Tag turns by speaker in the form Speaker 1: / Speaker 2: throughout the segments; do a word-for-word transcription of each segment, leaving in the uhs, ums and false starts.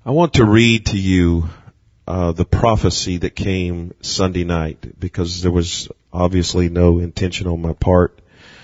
Speaker 1: I want to read to you uh, the prophecy that came Sunday night, because there was obviously no intention on my part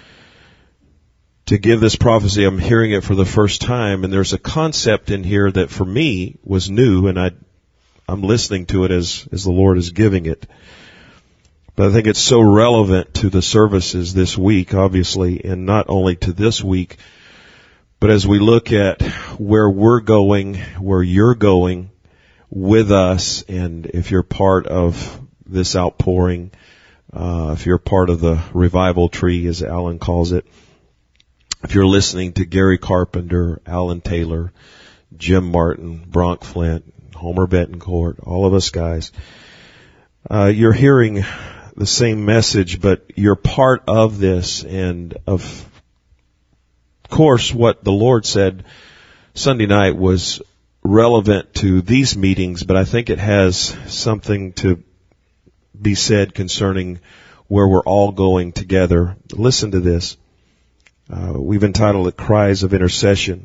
Speaker 1: to give this prophecy. I'm hearing it for the first time, and there's a concept in here that for me was new, and I, I'm listening to it as, as the Lord is giving it. But I think it's so relevant to the services this week, obviously, and not only to this week, but as we look at where we're going, where you're going with us, and if you're part of this outpouring, uh, if you're part of the revival tree, as Alan calls it, if you're listening to Gary Carpenter, Alan Taylor, Jim Martin, Bronk Flint, Homer Betancourt, all of us guys, uh, you're hearing the same message, but you're part of this, and of course what the Lord said Sunday night was relevant to these meetings, but I think it has something to be said concerning where we're all going together. Listen to this. Uh, we've entitled it Cries of Intercession.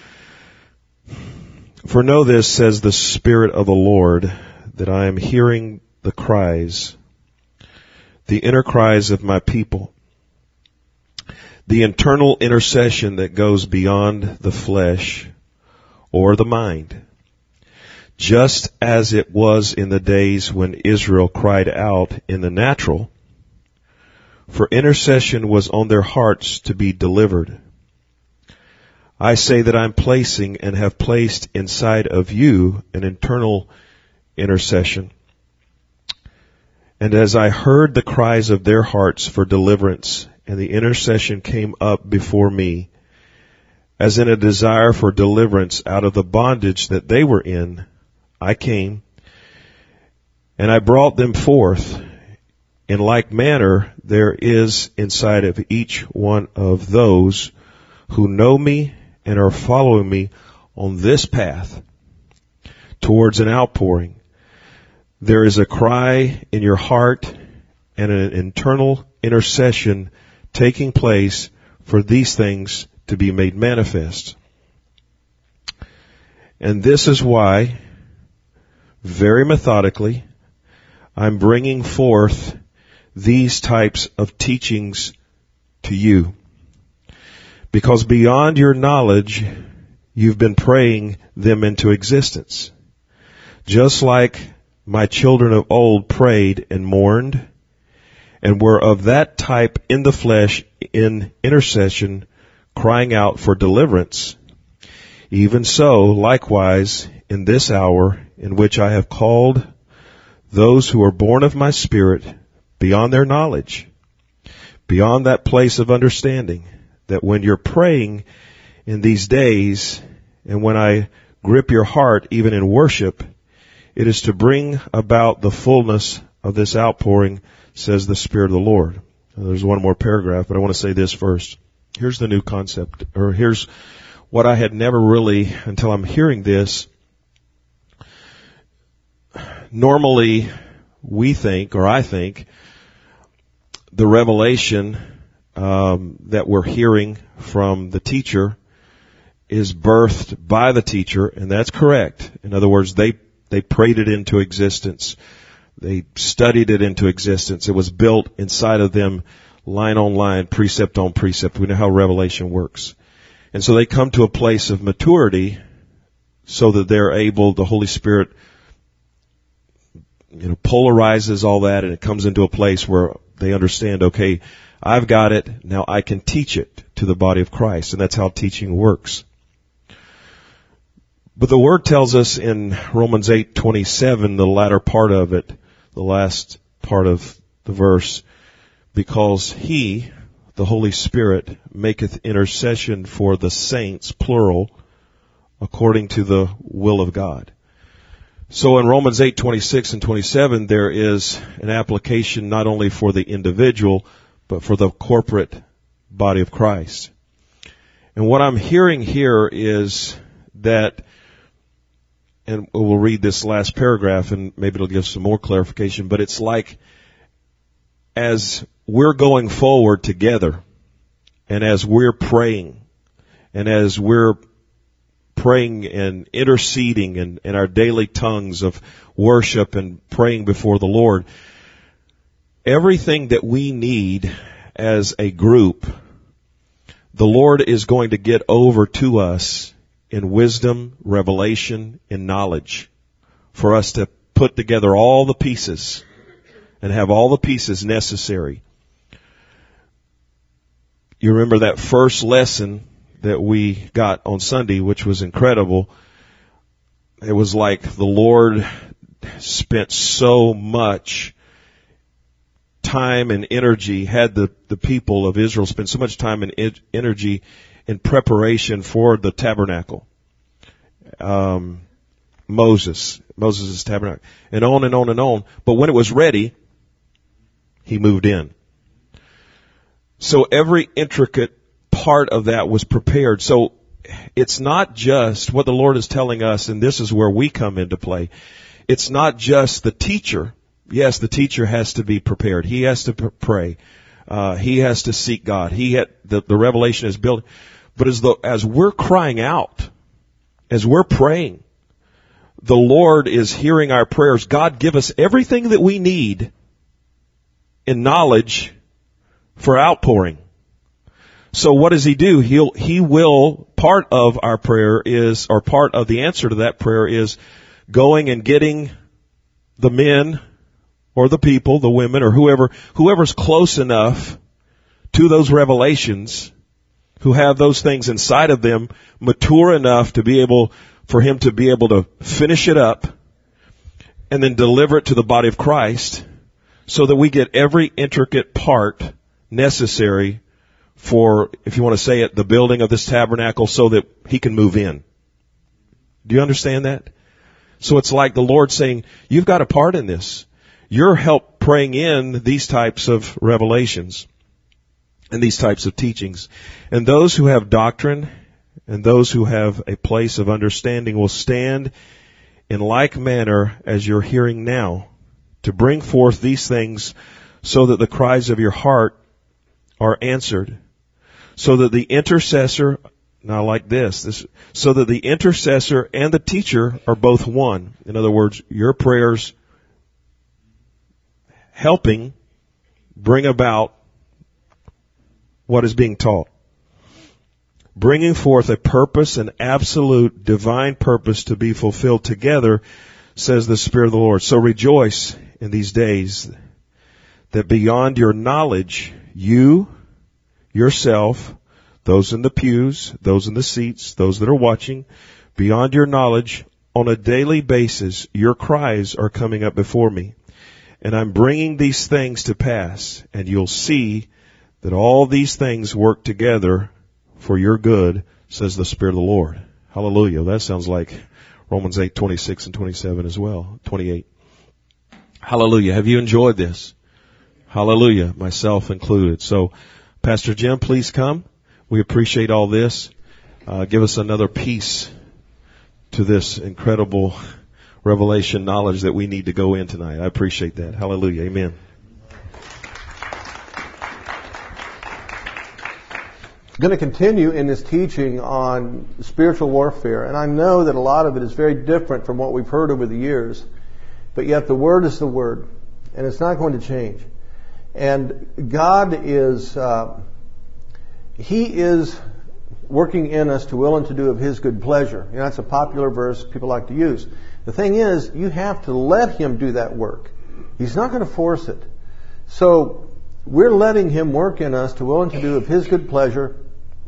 Speaker 1: For know this, says the Spirit of the Lord, that I am hearing the cries, the inner cries of my people, the internal intercession that goes beyond the flesh or the mind, just as it was in the days when Israel cried out in the natural, for intercession was on their hearts to be delivered. I say that I'm placing and have placed inside of you an internal intercession. And as I heard the cries of their hearts for deliverance, and the intercession came up before me, as in a desire for deliverance out of the bondage that they were in, I came, and I brought them forth. In like manner, there is inside of each one of those who know me and are following me on this path towards an outpouring. There is a cry in your heart and an internal intercession taking place for these things to be made manifest. And this is why, very methodically, I'm bringing forth these types of teachings to you. Because beyond your knowledge, you've been praying them into existence. Just like my children of old prayed and mourned, and were of that type in the flesh in intercession, crying out for deliverance. Even so, likewise, in this hour in which I have called those who are born of my Spirit beyond their knowledge, beyond that place of understanding, that when you're praying in these days, and when I grip your heart even in worship, it is to bring about the fullness of this outpouring, says the Spirit of the Lord. Now, there's one more paragraph, but I want to say this first. Here's the new concept, or here's what I had never really, until I'm hearing this. Normally, we think, or I think, the revelation um, that we're hearing from the teacher is birthed by the teacher, and that's correct. In other words, they they prayed it into existence. They studied it into existence. It was built inside of them, line on line, precept on precept. We know how revelation works. And so they come to a place of maturity so that they're able, the Holy Spirit, you know, polarizes all that, and it comes into a place where they understand, okay, I've got it, now I can teach it to the body of Christ. And that's how teaching works. But the Word tells us in Romans eight twenty-seven, the latter part of it, the last part of the verse, because He, the Holy Spirit, maketh intercession for the saints, plural, according to the will of God. So in Romans eight twenty-six and twenty-seven, there is an application not only for the individual, but for the corporate body of Christ. And what I'm hearing here is that, and we'll read this last paragraph and maybe it'll give some more clarification, but it's like as we're going forward together, and as we're praying, and as we're praying and interceding and, and our daily tongues of worship and praying before the Lord, everything that we need as a group, the Lord is going to get over to us in wisdom, revelation, and knowledge for us to put together all the pieces and have all the pieces necessary. You remember that first lesson that we got on Sunday, which was incredible. It was like the Lord spent so much time and energy, had the, the people of Israel spend so much time and e- energy in preparation for the tabernacle. Um, Moses, Moses' tabernacle, and on and on and on. But when it was ready, he moved in. So every intricate part of that was prepared. So it's not just what the Lord is telling us, and this is where we come into play. It's not just the teacher. Yes, the teacher has to be prepared. He has to pray. Uh, he has to seek God. He had, the, the revelation is built. But as the, as we're crying out, as we're praying, the Lord is hearing our prayers. God, give us everything that we need in knowledge for outpouring. So what does He do? He'll, He will, part of our prayer is, or part of the answer to that prayer is going and getting the men or the people, the women or whoever, whoever's close enough to those revelations, who have those things inside of them, mature enough to be able, for Him to be able to finish it up and then deliver it to the body of Christ so that we get every intricate part necessary for, if you want to say it, the building of this tabernacle so that He can move in. Do you understand that? So it's like the Lord saying, you've got a part in this. You're help praying in these types of revelations and these types of teachings. And those who have doctrine and those who have a place of understanding will stand in like manner as you're hearing now to bring forth these things so that the cries of your heart are answered. So that the intercessor, now like this, this, so that the intercessor and the teacher are both one. In other words, your prayers helping bring about what is being taught. Bringing forth a purpose, an absolute divine purpose to be fulfilled together, says the Spirit of the Lord. So rejoice in these days that beyond your knowledge, you, yourself, those in the pews, those in the seats, those that are watching, beyond your knowledge, on a daily basis, your cries are coming up before me. And I'm bringing these things to pass, and you'll see that all these things work together for your good, says the Spirit of the Lord. Hallelujah. That sounds like Romans eight, twenty-six and twenty-seven as well, twenty-eight. Hallelujah. Have you enjoyed this? Hallelujah, myself included. So, Pastor Jim, please come. We appreciate all this. Uh, give us another piece to this incredible revelation knowledge that we need to go in tonight. I appreciate that. Hallelujah. Amen.
Speaker 2: I'm going to continue in this teaching on spiritual warfare, and I know that a lot of it is very different from what we've heard over the years, but yet the Word is the Word, and it's not going to change. And God is, uh, He is working in us to will and to do of His good pleasure. You know, that's a popular verse people like to use. The thing is, you have to let Him do that work. He's not going to force it. So, we're letting Him work in us to will and to do of His good pleasure.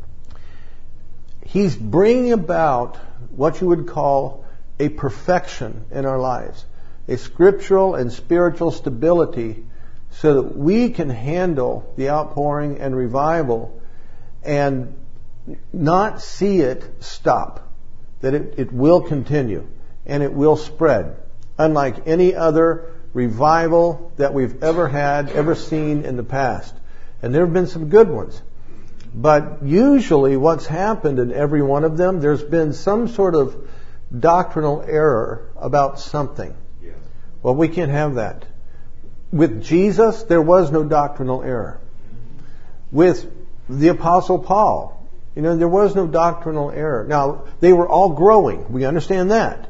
Speaker 2: He's bringing about what you would call a perfection in our lives. A scriptural and spiritual stability so that we can handle the outpouring and revival and not see it stop. That it, it will continue and it will spread. Unlike any other revival that we've ever had, ever seen in the past. And there have been some good ones. But usually what's happened in every one of them, there's been some sort of doctrinal error about something. Yeah. Well, we can't have that. With Jesus, there was no doctrinal error. With the Apostle Paul, You know, there was no doctrinal error. Now, they were all growing. We understand that.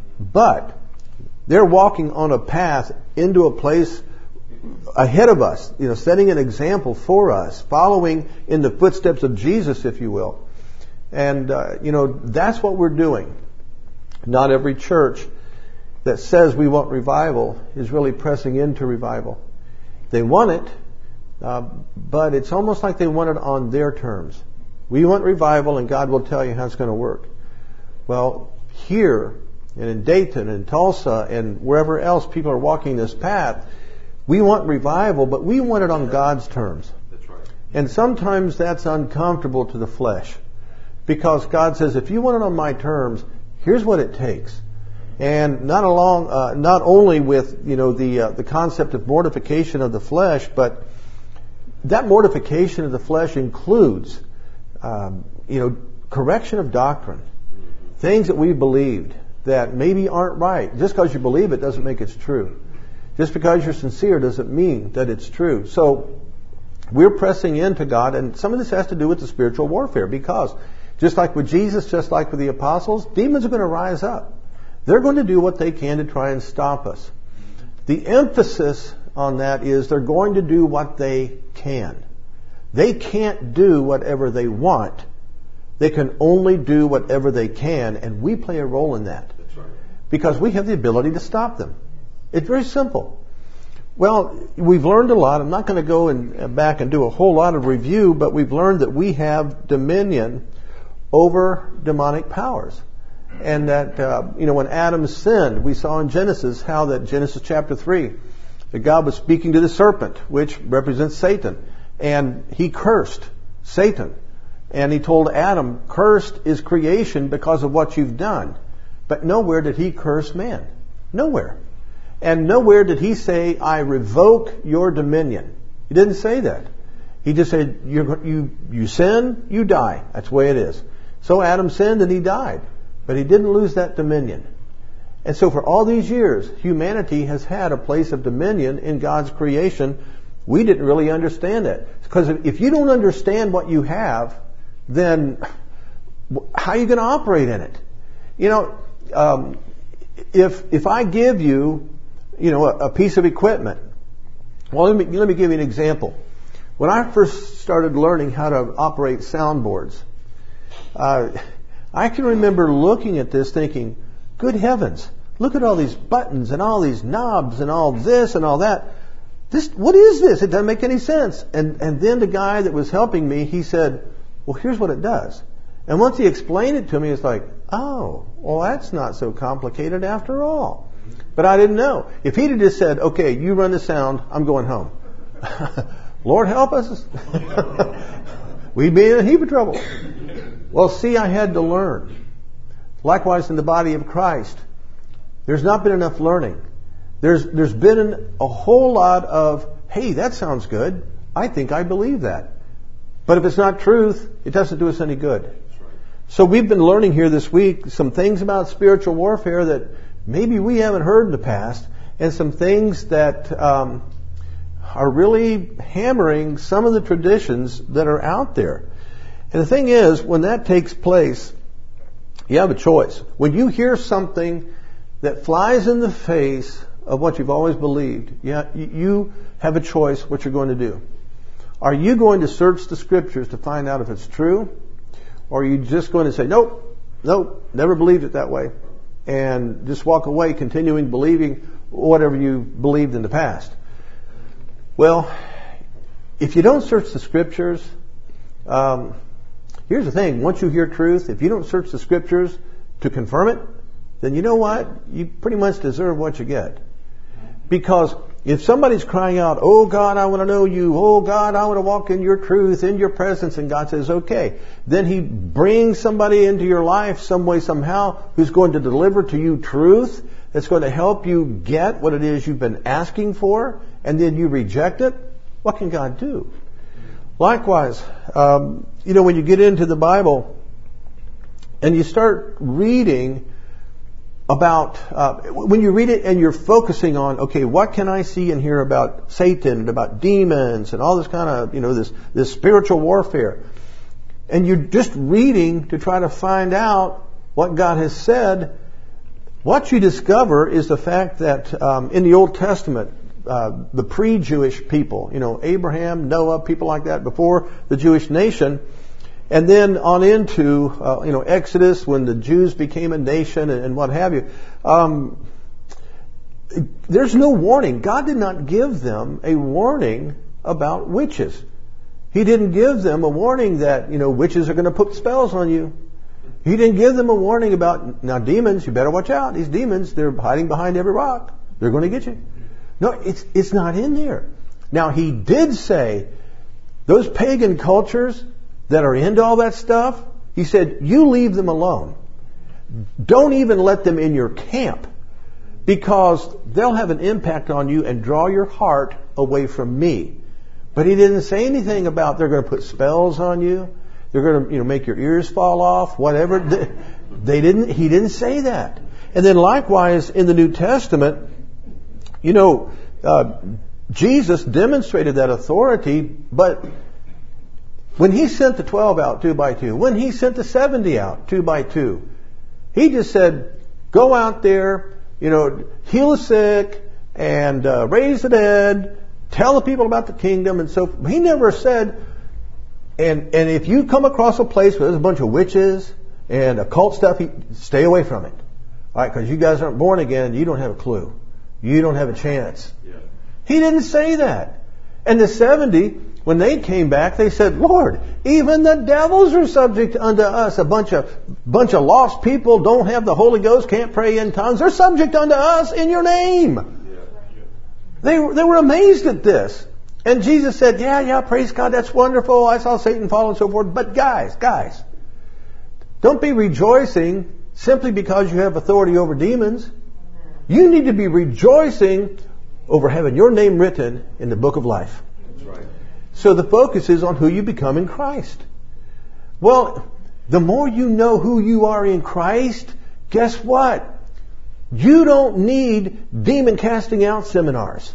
Speaker 2: But they're walking on a path into a place ahead of us, you know, setting an example for us, following in the footsteps of Jesus, if you will. And, uh, you know, that's what we're doing. Not every church that says we want revival is really pressing into revival. They want it, uh, but it's almost like they want it on their terms. We want revival, and God will tell you how it's going to work. Well, here, and in Dayton, and Tulsa, and wherever else people are walking this path, we want revival, but we want it on God's terms.
Speaker 1: That's right.
Speaker 2: And sometimes that's uncomfortable to the flesh. Because God says, if you want it on my terms, here's what it takes. And not along, uh, not only with, you know, the uh, the concept of mortification of the flesh, but that mortification of the flesh includes, um, you know, correction of doctrine, things that we believed that maybe aren't right. Just because you believe it doesn't make it true. Just because you're sincere doesn't mean that it's true. So we're pressing into God, and some of this has to do with the spiritual warfare, because just like with Jesus, just like with the apostles, demons are going to rise up. They're going to do what they can to try and stop us. The emphasis on that is they're going to do what they can. They can't do whatever they want. They can only do whatever they can, and we play a role in that.
Speaker 1: That's right.
Speaker 2: Because we have the ability to stop them. It's very simple. Well, we've learned a lot. I'm not going to go and back and do a whole lot of review, but we've learned that we have dominion over demonic powers. And that, uh, you know, when Adam sinned, we saw in Genesis how that Genesis chapter three, that God was speaking to the serpent, which represents Satan. And he cursed Satan. And he told Adam, cursed is creation because of what you've done. But nowhere did he curse man. Nowhere. And nowhere did he say, I revoke your dominion. He didn't say that. He just said, you, you, you sin, you die. That's the way it is. So Adam sinned and he died. But he didn't lose that dominion. And so for all these years, humanity has had a place of dominion in God's creation. We didn't really understand it. Because if you don't understand what you have, then how are you going to operate in it? You know, um, if if I give you, you know, a, a piece of equipment. Well, let me let me give you an example. When I first started learning how to operate soundboards, uh, I can remember looking at this thinking, good heavens, look at all these buttons and all these knobs and all this and all that. This, what is this? It doesn't make any sense. And and then the guy that was helping me, he said, well, here's what it does. And once he explained it to me, it's like, oh, well, that's not so complicated after all. But I didn't know. If he'd have just said, okay, you run the sound, I'm going home. Lord help us. We'd be in a heap of trouble. Well, see, I had to learn. Likewise, in the body of Christ, there's not been enough learning. There's there's been an, a whole lot of, hey, that sounds good. I think I believe that. But if it's not truth, it doesn't do us any good. So we've been learning here this week some things about spiritual warfare that maybe we haven't heard in the past, and some things that um, are really hammering some of the traditions that are out there. And the thing is, when that takes place, you have a choice. When you hear something that flies in the face of what you've always believed, yeah, you have a choice what you're going to do. Are you going to search the scriptures to find out if it's true? Or are you just going to say, nope, nope, never believed it that way, and just walk away continuing believing whatever you believed in the past? Well, if you don't search the scriptures, um, here's the thing. Once you hear truth, if you don't search the scriptures to confirm it, then you know what? You pretty much deserve what you get. Because if somebody's crying out, oh God, I want to know you. Oh God, I want to walk in your truth, in your presence. And God says, okay. Then He brings somebody into your life some way, somehow, who's going to deliver to you truth that's going to help you get what it is you've been asking for, and then you reject it. What can God do? Likewise, um, you know, when you get into the Bible and you start reading about, uh, when you read it and you're focusing on, okay, what can I see and hear about Satan and about demons and all this kind of, you know, this, this spiritual warfare. and you're just reading to try to find out what God has said, what you discover is the fact that um, in the Old Testament, uh, the pre-Jewish people, you know, Abraham, Noah, people like that before the Jewish nation, and then on into, uh, you know, Exodus when the Jews became a nation and, and what have you. Um, there's no warning. God did not give them a warning about witches. He didn't give them a warning that, you know, witches are going to put spells on you. He didn't give them a warning about, now demons, you better watch out. These demons, they're hiding behind every rock. They're going to get you. No, it's, it's not in there. Now, he did say, those pagan cultures that are into all that stuff, he said, you leave them alone. Don't even let them in your camp, because they'll have an impact on you and draw your heart away from me. But he didn't say anything about they're going to put spells on you. They're going to, you know, make your ears fall off, whatever. They didn't, he didn't say that. And then likewise in the New Testament, you know, uh, Jesus demonstrated that authority, but when he sent the twelve out two by two, when he sent the seventy out two by two, he just said, go out there, you know, heal the sick and uh, raise the dead, tell the people about the kingdom, and so forth. He never said, and and if you come across a place where there's a bunch of witches and occult stuff, he, stay away from it. All right, because you guys aren't born again, you don't have a clue. You don't have a chance. Yeah. He didn't say that. And the seventy, when they came back, they said, Lord, even the devils are subject unto us. A bunch of bunch of lost people, don't have the Holy Ghost, can't pray in tongues. They're subject unto us in your name. Yeah. Yeah. They, they were amazed at this. And Jesus said, yeah, yeah, praise God, that's wonderful. I saw Satan fall and so forth. But guys, guys, don't be rejoicing simply because you have authority over demons. You need to be rejoicing over having your name written in the book of life. That's right. So the focus is on who you become in Christ. Well, the more you know who you are in Christ, guess what? You don't need demon casting out seminars.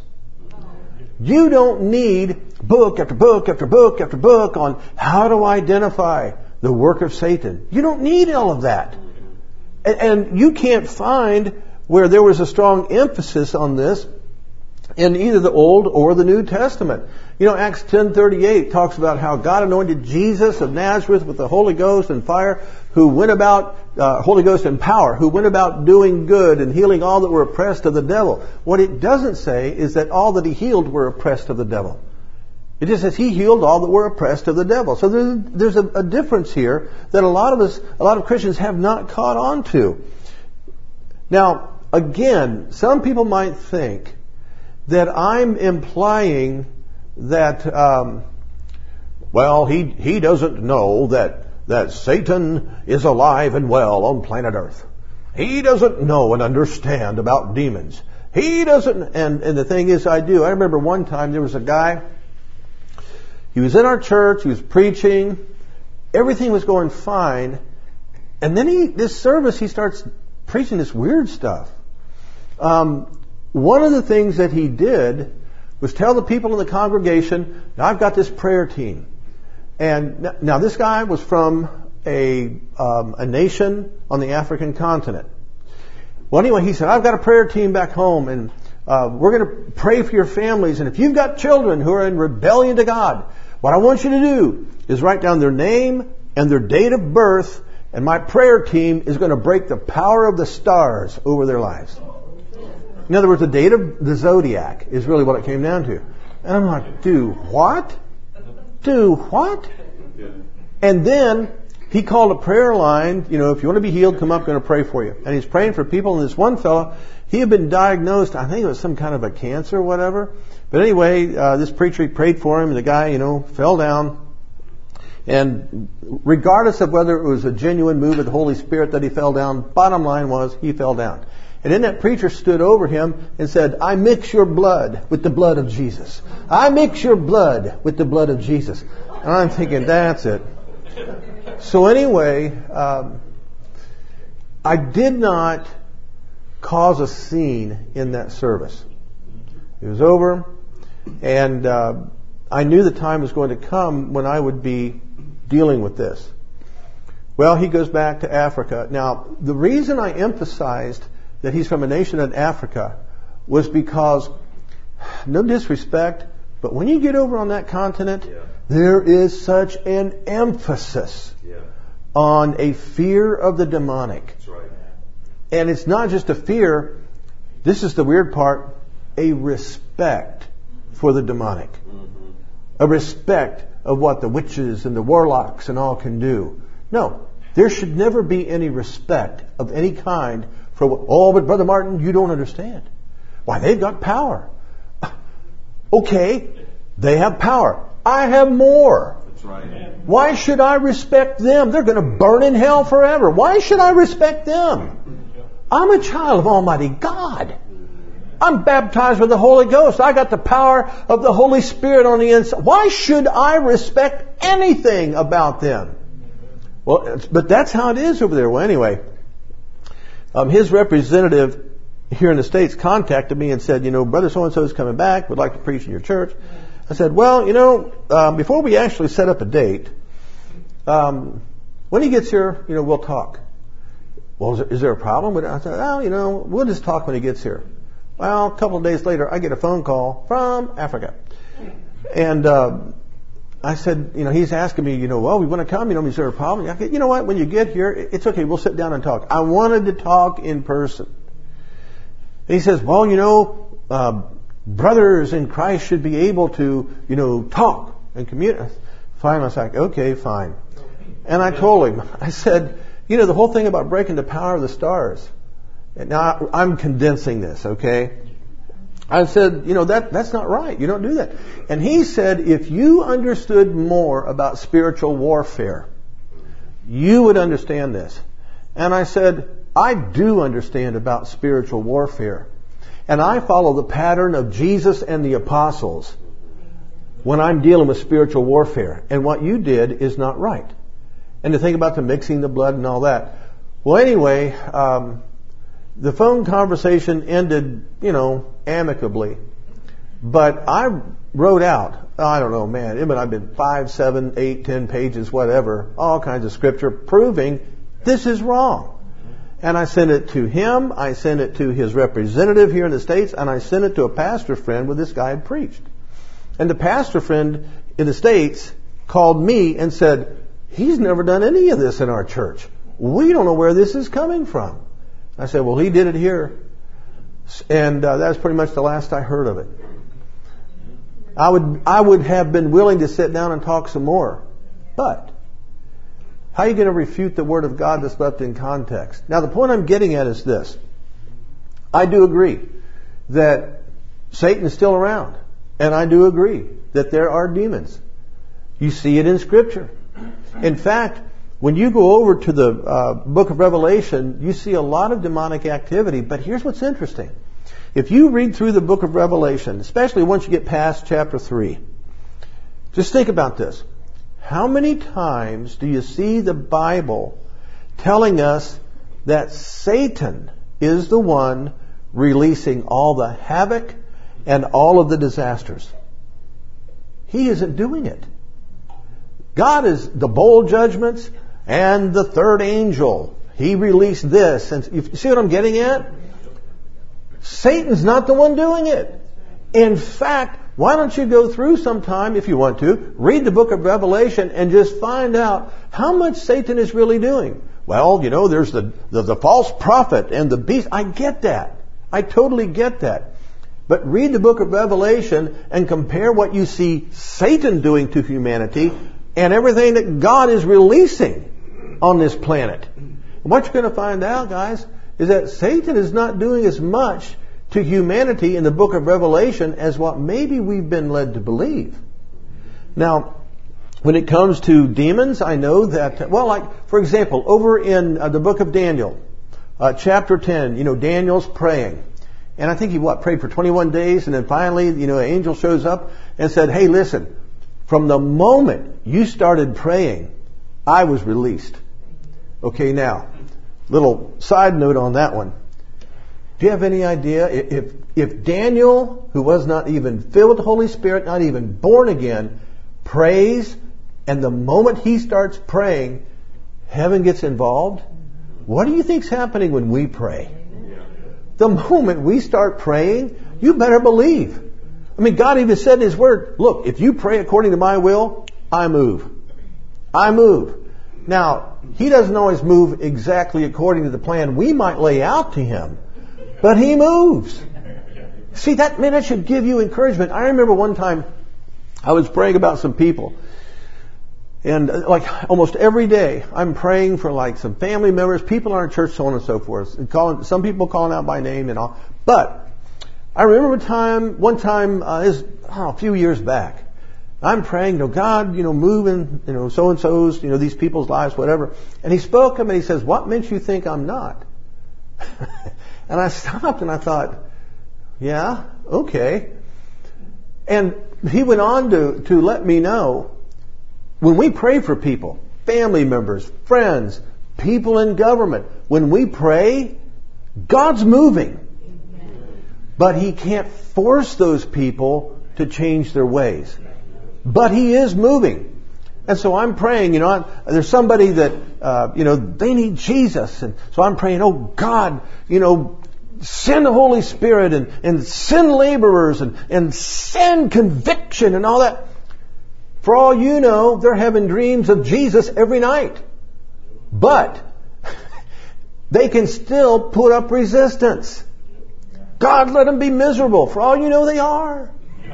Speaker 2: You don't need book after book after book after book on how to identify the work of Satan. You don't need all of that. And, and you can't find where there was a strong emphasis on this in either the Old or the New Testament. You know, Acts ten thirty-eight talks about how God anointed Jesus of Nazareth with the Holy Ghost and fire, who went about, uh, Holy Ghost and power, who went about doing good and healing all that were oppressed of the devil. What it doesn't say is that all that he healed were oppressed of the devil. It just says he healed all that were oppressed of the devil. So there's, there's a, a difference here that a lot of us, a lot of Christians have not caught on to. Now, again, some people might think that I'm implying that, um, well, he he doesn't know that that Satan is alive and well on planet Earth. He doesn't know and understand about demons. He doesn't, and, and the thing is, I do. I remember one time there was a guy, he was in our church, he was preaching, everything was going fine, and then he, this service, he starts preaching this weird stuff. Um, one of the things that he did was tell the people in the congregation, now I've got this prayer team. And now this guy was from a, um, a nation on the African continent. Well, anyway, he said, I've got a prayer team back home, and uh, we're going to pray for your families. And if you've got children who are in rebellion to God, what I want you to do is write down their name and their date of birth, and my prayer team is going to break the power of the stars over their lives. In other words, the date of the zodiac is really what it came down to. And I'm like, do what? Do what? And then he called a prayer line. You know, if you want to be healed, come up, I'm going to pray for you. And he's praying for people. And this one fellow, he had been diagnosed, I think it was some kind of a cancer or whatever. But anyway, uh, this preacher, he prayed for him, and the guy, you know, fell down. And regardless of whether it was a genuine move of the Holy Spirit that he fell down, bottom line was he fell down. And then that preacher stood over him and said, I mix your blood with the blood of Jesus. I mix your blood with the blood of Jesus. And I'm thinking, that's it. So anyway, um, I did not cause a scene in that service. It was over, and uh, I knew the time was going to come when I would be dealing with this? Well, he goes back to Africa. Now, the reason I emphasized that he's from a nation in Africa was because, no disrespect, but when you get over on that continent, yeah. there is such an emphasis yeah. on a fear of the demonic.
Speaker 1: That's right.
Speaker 2: And it's not just a fear, this is the weird part, a respect for the demonic. Mm-hmm. A respect of what the witches and the warlocks and all can do. No, there should never be any respect of any kind for what, oh, but Brother Martin, you don't understand. Why, they've got power. Okay, they have power. I have more.
Speaker 1: That's right.
Speaker 2: Why should I respect them? They're going to burn in hell forever. Why should I respect them? I'm a child of Almighty God. I'm baptized with the Holy Ghost. I got the power of the Holy Spirit on the inside. Why should I respect anything about them? Well, but that's how it is over there. Well, anyway, um, his representative here in the States contacted me and said, you know, Brother so-and-so is coming back, would like to preach in your church. I said, well, you know, um, before we actually set up a date, um, when he gets here, you know, we'll talk. Well, is there, is there a problem with it? I said, oh, you know, we'll just talk when he gets here. Well, a couple of days later, I get a phone call from Africa. And uh, I said, you know, he's asking me, you know, well, we want to come, you know, is there a problem? I said, you know what, when you get here, it's okay, we'll sit down and talk. I wanted to talk in person. And he says, well, you know, uh, brothers in Christ should be able to, you know, talk and communicate. Finally, I was like, okay, fine. And I told him, I said, you know, the whole thing about breaking the power of the stars. Now, I'm condensing this, okay? I said, you know, that that's not right. You don't do that. And he said, if you understood more about spiritual warfare, you would understand this. And I said, I do understand about spiritual warfare. And I follow the pattern of Jesus and the apostles when I'm dealing with spiritual warfare. And what you did is not right. And to think about the mixing the blood and all that. Well, anyway, um, the phone conversation ended, you know, amicably. But I wrote out, I don't know, man, it might have been five, seven, eight, ten pages, whatever, all kinds of scripture proving this is wrong. And I sent it to him, I sent it to his representative here in the States, and I sent it to a pastor friend where this guy had preached. And the pastor friend in the States called me and said, he's never done any of this in our church. We don't know where this is coming from. I said, well, he did it here. And uh, that's pretty much the last I heard of it. I would, I would have been willing to sit down and talk some more. But how are you going to refute the Word of God that's left in context? Now, the point I'm getting at is this. I do agree that Satan is still around. And I do agree that there are demons. You see it in Scripture. In fact, when you go over to the uh, book of Revelation, you see a lot of demonic activity. But here's what's interesting. If you read through the book of Revelation, especially once you get past chapter three, just think about this. How many times do you see the Bible telling us that Satan is the one releasing all the havoc and all of the disasters? He isn't doing it. God is the bowl judgments and the third angel. He released this. And you see what I'm getting at? Satan's not the one doing it. In fact, why don't you go through sometime, if you want to, read the book of Revelation and just find out how much Satan is really doing. Well, you know, there's the, the, the false prophet and the beast. I get that. I totally get that. But read the book of Revelation and compare what you see Satan doing to humanity and everything that God is releasing on this planet. And what you're going to find out, guys, is that Satan is not doing as much to humanity in the book of Revelation as what maybe we've been led to believe. Now, when it comes to demons, I know that, well, like, for example, over in uh, the book of Daniel, uh, chapter ten, you know, Daniel's praying. And I think he, what, prayed for twenty-one days, and then finally, you know, an angel shows up and said, hey, listen, from the moment you started praying, I was released. Okay, now, little side note on that one. Do you have any idea if if Daniel, who was not even filled with the Holy Spirit, not even born again, prays And the moment he starts praying, heaven gets involved. What do you think's happening when we pray? The moment we start praying, you better believe. I mean, God even said in His Word, look, if you pray according to my will, I move. I move. Now, He doesn't always move exactly according to the plan we might lay out to Him, but He moves. See, that, man, that should give you encouragement. I remember one time I was praying about some people. And uh, like almost every day, I'm praying for like some family members, people in our church, so on and so forth. And calling, some people calling out by name and all. But I remember a time, one time, uh, is oh, a few years back. I'm praying, you know, God, you know, moving, you know, so and so's, you know, these people's lives, whatever. And He spoke to me and He says, "What makes you think I'm not?" And I stopped and I thought, "Yeah, okay." And He went on to to let me know. When we pray for people, family members, friends, people in government, when we pray, God's moving. But He can't force those people to change their ways. But He is moving. And so I'm praying, you know, I'm, there's somebody that, uh, you know, they need Jesus. And so I'm praying, oh God, you know, send the Holy Spirit and, and send laborers and, and send conviction and all that. For all you know, they're having dreams of Jesus every night. But they can still put up resistance. God, let them be miserable. For all you know, they are.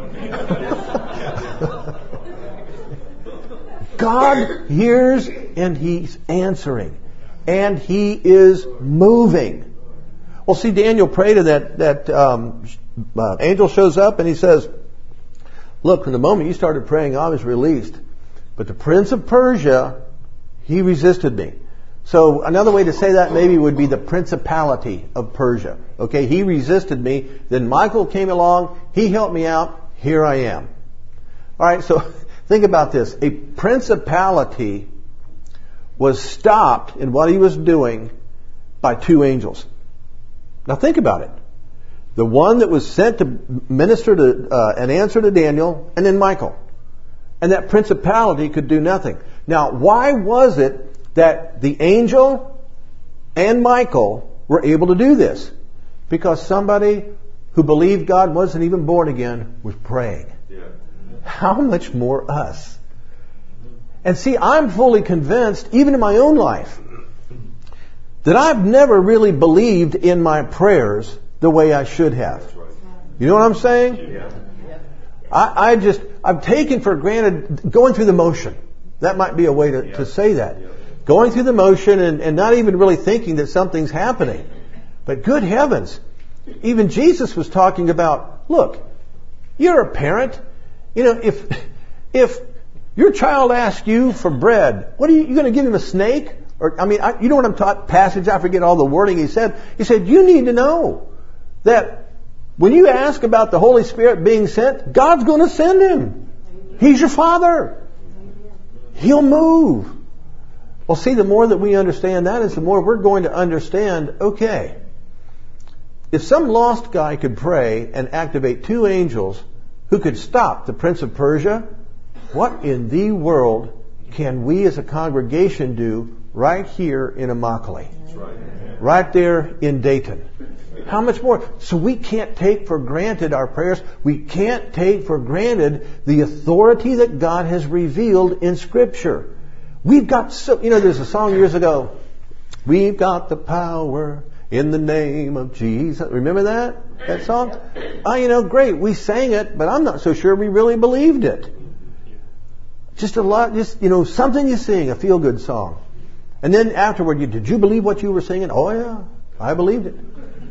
Speaker 2: God hears and He's answering. And He is moving. Well, see, Daniel prayed to that, that um, uh, angel shows up and he says, look, from the moment you started praying, I was released. But the prince of Persia, he resisted me. So another way to say that maybe would be the principality of Persia. Okay, he resisted me. Then Michael came along. He helped me out. Here I am. All right, so think about this. A principality was stopped in what he was doing by two angels. Now think about it. The one that was sent to minister to uh, an answer to Daniel, and then Michael. And that principality could do nothing. Now, why was it that the angel and Michael were able to do this? Because somebody who believed God wasn't even born again was praying. Yeah. How much more us? And see, I'm fully convinced, even in my own life, that I've never really believed in my prayers the way I should have. You know what I'm saying? Yeah. I, I just, I've taken for granted going through the motion. That might be a way to, yeah. to say that. Yeah. Going through the motion and, and not even really thinking that something's happening. But good heavens, even Jesus was talking about, look, you're a parent. You know, if, if your child asks you for bread, what are you, you going to give him a snake? Or, I mean, I, you know what I'm taught, passage, I forget all the wording he said. He said, you need to know that when you ask about the Holy Spirit being sent, God's going to send Him. He's your Father. He'll move. Well, see, the more that we understand that is the more we're going to understand, okay, if some lost guy could pray and activate two angels who could stop the Prince of Persia, what in the world can we as a congregation do right here in Immokalee? Right. right there in Dayton? How much more? So we can't take for granted our prayers. We can't take for granted the authority that God has revealed in Scripture. We've got so, you know, there's a song years ago, we've got the power in the name of Jesus. Remember that? That song? Oh, you know, great. We sang it, but I'm not so sure we really believed it. Just a lot, just, you know, something you sing, a feel-good song. And then afterward, you, did you believe what you were singing? Oh yeah, I believed it.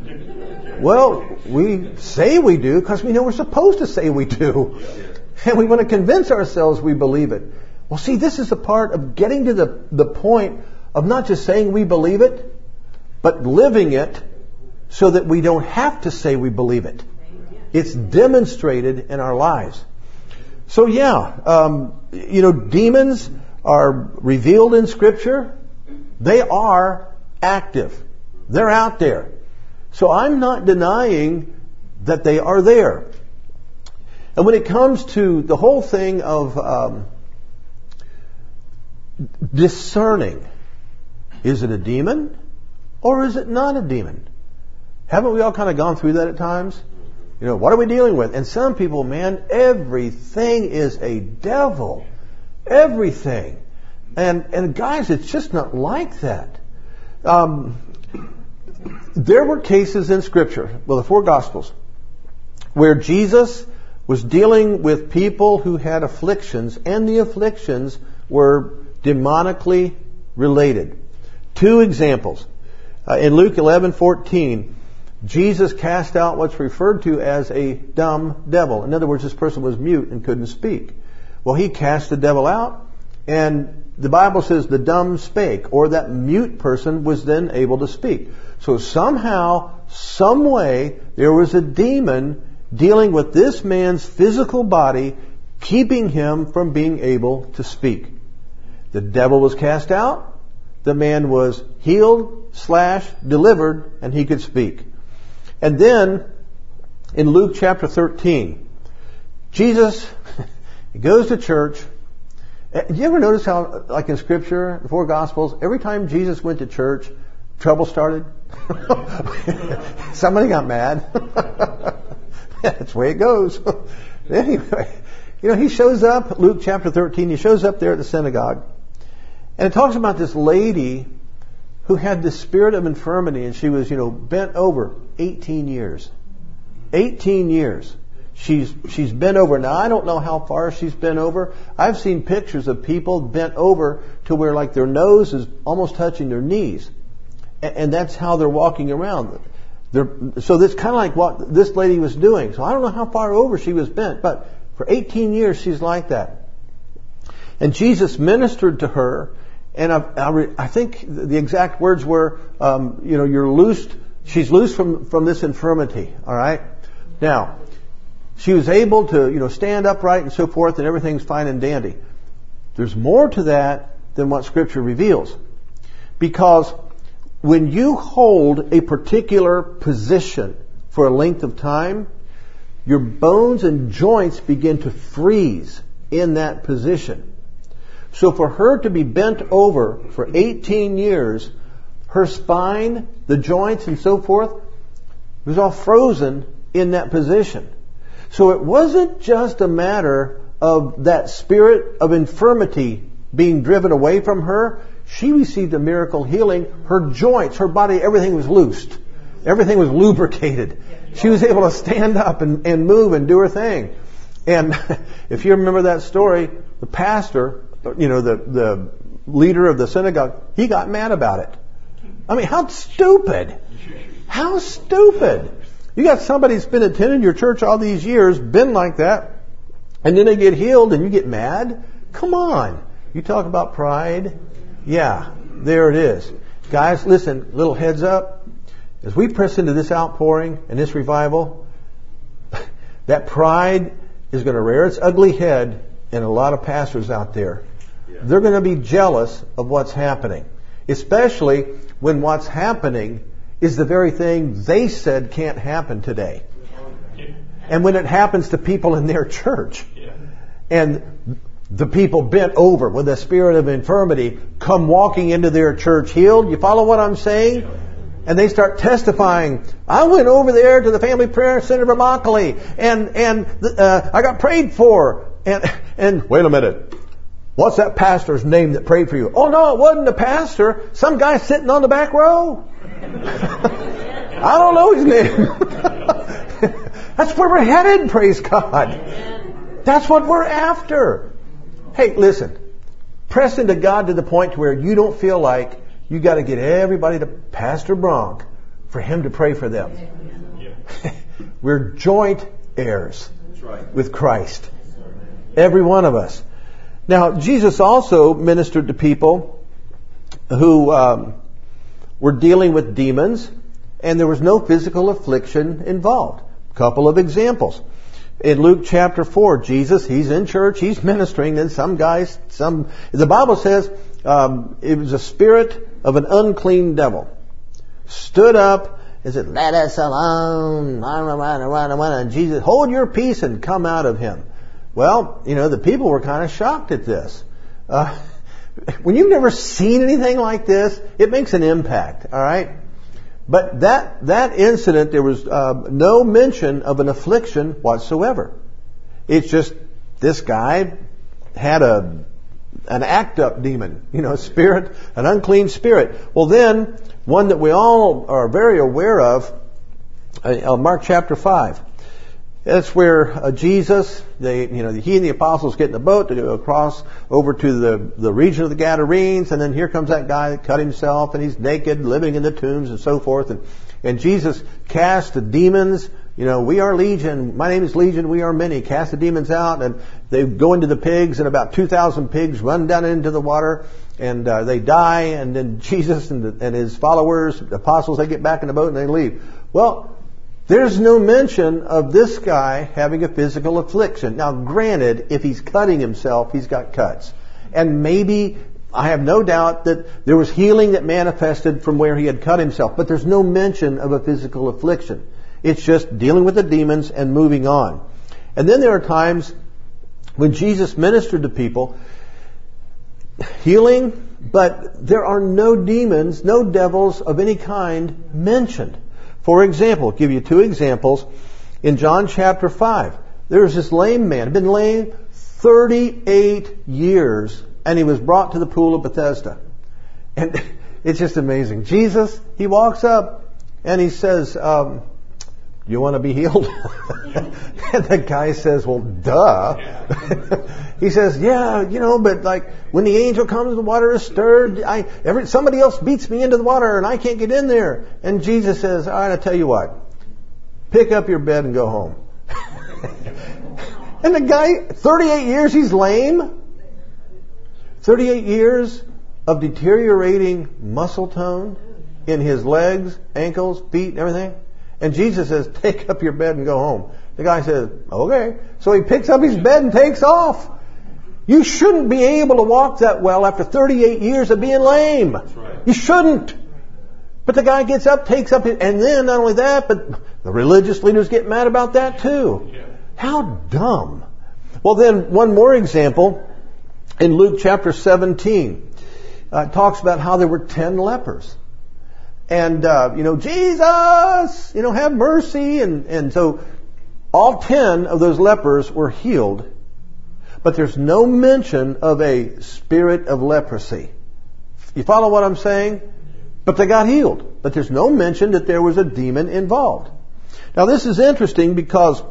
Speaker 2: Well, we say we do because we know we're supposed to say we do. And we want to convince ourselves we believe it. Well, see, this is a part of getting to the, the point of not just saying we believe it, but living it so that we don't have to say we believe it. It's demonstrated in our lives. So yeah, um, you know, demons are revealed in Scripture. They are active. They're out there. So I'm not denying that they are there. And when it comes to the whole thing of um, discerning. Is it a demon or is it not a demon? Haven't we all kind of gone through that at times? You know, what are we dealing with? And some people, man, everything is a devil. Everything. And, and guys, it's just not like that. Um, there were cases in Scripture, well, the four Gospels, where Jesus was dealing with people who had afflictions, and the afflictions were demonically related. Two examples. Uh, in Luke eleven fourteen, Jesus cast out what's referred to as a dumb devil. In other words, this person was mute and couldn't speak. Well, he cast the devil out, and the Bible says the dumb spake, or that mute person was then able to speak. So somehow, some way, there was a demon dealing with this man's physical body, keeping him from being able to speak. The devil was cast out, the man was healed, slash, delivered, and he could speak. And then, in Luke chapter thirteen, Jesus goes to church. Do you ever notice how, like in Scripture, the four Gospels, every time Jesus went to church, trouble started? Somebody got mad. That's the way it goes. Anyway, you know, he shows up, Luke chapter thirteen, he shows up there at the synagogue. And it talks about this lady who had this spirit of infirmity, and she was, you know, bent over eighteen years. eighteen years. She's, she's bent over. Now, I don't know how far she's bent over. I've seen pictures of people bent over to where like their nose is almost touching their knees. And, and that's how they're walking around. They're, so that's kind of like what this lady was doing. So I don't know how far over she was bent, but for eighteen years she's like that. And Jesus ministered to her, and I, I, I think the exact words were, um, you know, you're loosed, she's loosed from, from this infirmity, all right? Now, she was able to, you know, stand upright and so forth, and everything's fine and dandy. There's more to that than what Scripture reveals. Because when you hold a particular position for a length of time, your bones and joints begin to freeze in that position. So for her to be bent over for eighteen years, her spine, the joints and so forth, was all frozen in that position. So it wasn't just a matter of that spirit of infirmity being driven away from her. She received a miracle healing. Her joints, her body, everything was loosed. Everything was lubricated. She was able to stand up and, and move and do her thing. And if you remember that story, the pastor, you know, the, the leader of the synagogue, he got mad about it. I mean, how stupid. How stupid. You got somebody that's been attending your church all these years, been like that, and then they get healed and you get mad? Come on. You talk about pride? Yeah, there it is. Guys, listen, little heads up. As we press into this outpouring and this revival, that pride is going to rear its ugly head in a lot of pastors out there. Yeah. They're going to be jealous of what's happening, especially when what's happening is the very thing they said can't happen today. And when it happens to people in their church, and the people bent over with a spirit of infirmity come walking into their church healed, you follow what I'm saying? And they start testifying, I went over there to the Family Prayer Center of Immokalee, and and uh, I got prayed for. And and wait a minute, what's that pastor's name that prayed for you? Oh no, it wasn't a pastor. Some guy sitting on the back row. I don't know his name. That's where we're headed, praise God. That's what we're after. Hey, listen, press into God to the point where you don't feel like you got to get everybody to Pastor Bronk for him to pray for them. We're joint heirs with Christ. Every one of us. Now, Jesus also ministered to people who um, were dealing with demons, and there was no physical affliction involved. A couple of examples. In Luke chapter four, Jesus, he's in church, he's ministering, and some guys, some, the Bible says, um, it was a spirit of an unclean devil. Stood up and said, let us alone. And Jesus, hold your peace and come out of him. Well, you know, the people were kind of shocked at this. Uh, when you've never seen anything like this, it makes an impact, all right? But that that incident, there was uh, no mention of an affliction whatsoever. It's just this guy had a an act-up demon, you know, a spirit, an unclean spirit. Well, then, one that we all are very aware of, uh, Mark chapter five. That's where uh, Jesus, they, you know, he and the apostles get in the boat to go across over to the, the region of the Gadarenes, and then here comes that guy that cut himself, and he's naked, living in the tombs, and so forth. And, and Jesus cast the demons. You know, we are legion. My name is Legion. We are many. Cast the demons out, and they go into the pigs, and about two thousand pigs run down into the water, and uh, they die. And then Jesus and, the, and his followers, the apostles, they get back in the boat and they leave. Well, there's no mention of this guy having a physical affliction. Now, granted, if he's cutting himself, he's got cuts. And maybe, I have no doubt that there was healing that manifested from where he had cut himself. But there's no mention of a physical affliction. It's just dealing with the demons and moving on. And then there are times when Jesus ministered to people, healing, but there are no demons, no devils of any kind mentioned. For example, I'll give you two examples. In John chapter five, there was this lame man, had been lame thirty-eight years, and he was brought to the pool of Bethesda. And it's just amazing. Jesus, he walks up and he says, um, you want to be healed? And the guy says, well, duh. He says, yeah, you know, but like when the angel comes, the water is stirred. I, every, somebody else beats me into the water and I can't get in there. And Jesus says, all right, I'll tell you what. Pick up your bed and go home. And the guy, thirty-eight years, he's lame. thirty-eight years of deteriorating muscle tone in his legs, ankles, feet, and everything. And Jesus says, take up your bed and go home. The guy says, okay. So he picks up his bed and takes off. You shouldn't be able to walk that well after thirty-eight years of being lame. That's right. You shouldn't. But the guy gets up, takes up his, and then not only that, but the religious leaders get mad about that too. Yeah. How dumb. Well, then one more example in Luke chapter seventeen. Uh, it talks about how there were ten lepers. And, uh, you know, Jesus, you know, have mercy. And, and so all ten of those lepers were healed. But there's no mention of a spirit of leprosy. You follow what I'm saying? But they got healed. But there's no mention that there was a demon involved. Now this is interesting because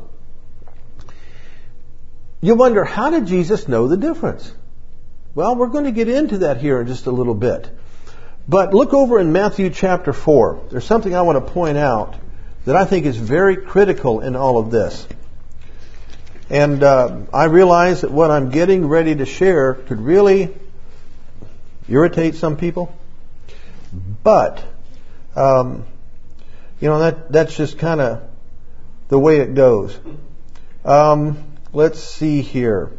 Speaker 2: you wonder, how did Jesus know the difference? Well, we're going to get into that here in just a little bit. But look over in Matthew chapter four. There's something I want to point out that I think is very critical in all of this. And uh, I realize that what I'm getting ready to share could really irritate some people. But, um, you know, that that's just kind of the way it goes. Um, let's see here.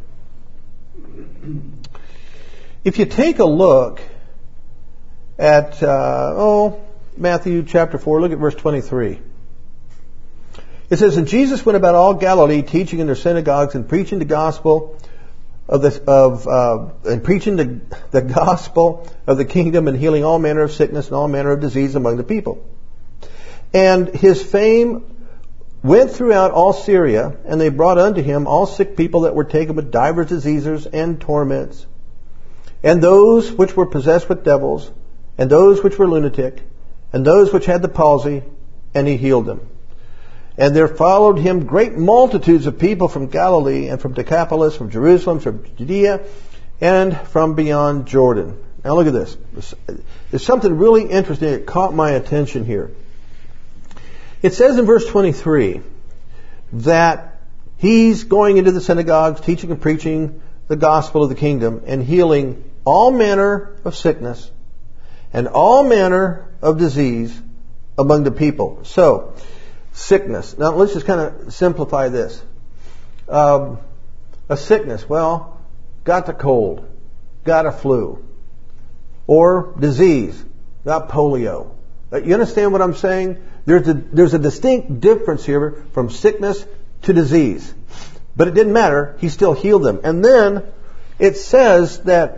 Speaker 2: If you take a look at, uh, oh, Matthew chapter four, look at verse twenty-three. It says, and Jesus went about all Galilee, teaching in their synagogues and preaching the gospel of the, of, uh, and preaching the, the gospel of the kingdom and healing all manner of sickness and all manner of disease among the people. And his fame went throughout all Syria, and they brought unto him all sick people that were taken with divers diseases and torments, and those which were possessed with devils, and those which were lunatic, and those which had the palsy, and he healed them. And there followed him great multitudes of people from Galilee, and from Decapolis, from Jerusalem, from Judea, and from beyond Jordan. Now look at this. There's something really interesting that caught my attention here. It says in verse twenty-three that he's going into the synagogues, teaching and preaching the gospel of the kingdom, and healing all manner of sickness and all manner of disease among the people. So, sickness. Now let's just kind of simplify this. Um, a sickness, well, got the cold, got a flu, or disease, got polio. You understand what I'm saying? There's a, there's a distinct difference here from sickness to disease. But it didn't matter. He still healed them. And then it says that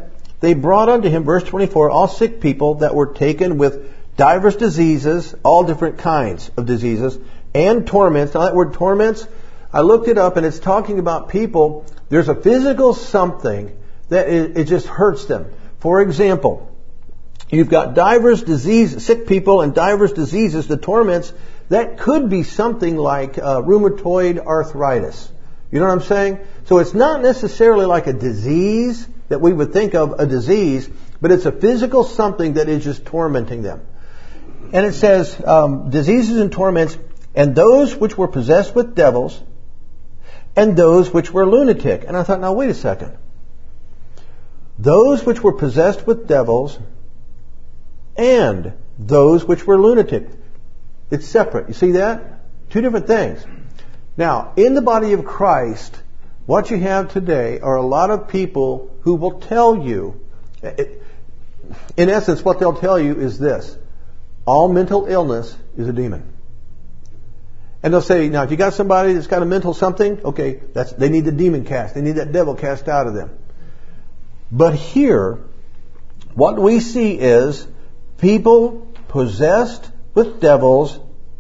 Speaker 2: they brought unto him, verse twenty-four, all sick people that were taken with divers diseases, all different kinds of diseases, and torments. Now that word torments, I looked it up, and it's talking about people, there's a physical something that it, it just hurts them. For example, you've got divers disease, sick people and divers diseases, the torments, that could be something like uh, rheumatoid arthritis. You know what I'm saying? So it's not necessarily like a disease that we would think of a disease, but it's a physical something that is just tormenting them. And it says, um, diseases and torments, and those which were possessed with devils, and those which were lunatic. And I thought, now wait a second. Those which were possessed with devils, and those which were lunatic. It's separate. You see that? Two different things. Now, in the body of Christ, what you have today are a lot of people who will tell you, in essence, what they'll tell you is this: all mental illness is a demon. And they'll say, now, if you got somebody that's got a mental something, okay, that's, they need the demon cast. They need that devil cast out of them. But here, what we see is people possessed with devils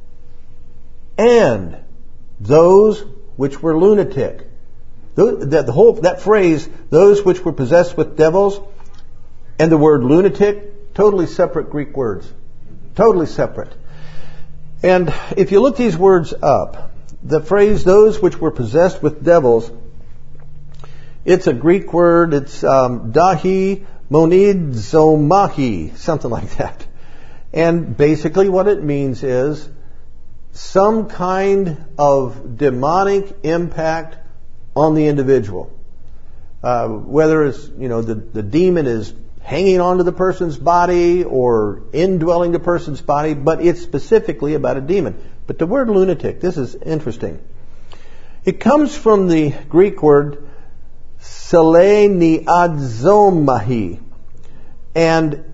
Speaker 2: and those which were lunatic. The, the whole, that phrase, those which were possessed with devils, and the word lunatic, totally separate Greek words. Totally separate. And if you look these words up, the phrase, those which were possessed with devils, it's a Greek word, it's um, dahi monizomahi, something like that. And basically what it means is some kind of demonic impact on the individual. Uh, whether it's, you know, the, the demon is hanging onto the person's body or indwelling the person's body, but it's specifically about a demon. But the word lunatic, this is interesting. It comes from the Greek word seleniazomahi. And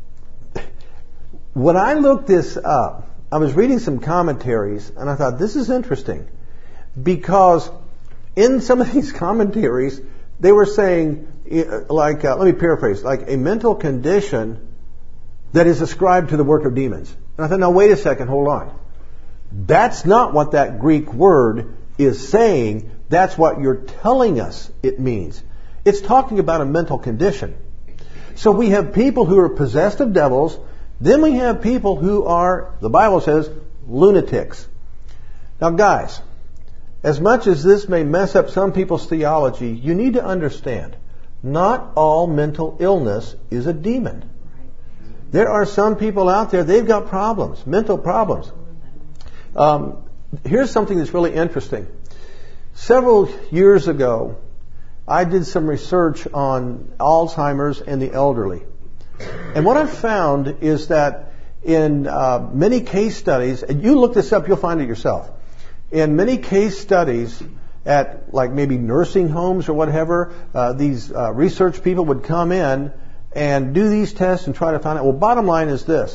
Speaker 2: when I looked this up, I was reading some commentaries, and I thought, this is interesting. Because in some of these commentaries, they were saying, like, uh, let me paraphrase, like a mental condition that is ascribed to the work of demons. And I thought, now wait a second, hold on. That's not what that Greek word is saying. That's what you're telling us it means. It's talking about a mental condition. So we have people who are possessed of devils. Then we have people who are, the Bible says, lunatics. Now guys, as much as this may mess up some people's theology, you need to understand, not all mental illness is a demon. There are some people out there, they've got problems, mental problems. Um, here's something that's really interesting. Several years ago, I did some research on Alzheimer's and the elderly. And what I found is that in uh, many case studies, and you look this up, you'll find it yourself. In many case studies at like maybe nursing homes or whatever, uh, these uh, research people would come in and do these tests and try to find out. Well, bottom line is this.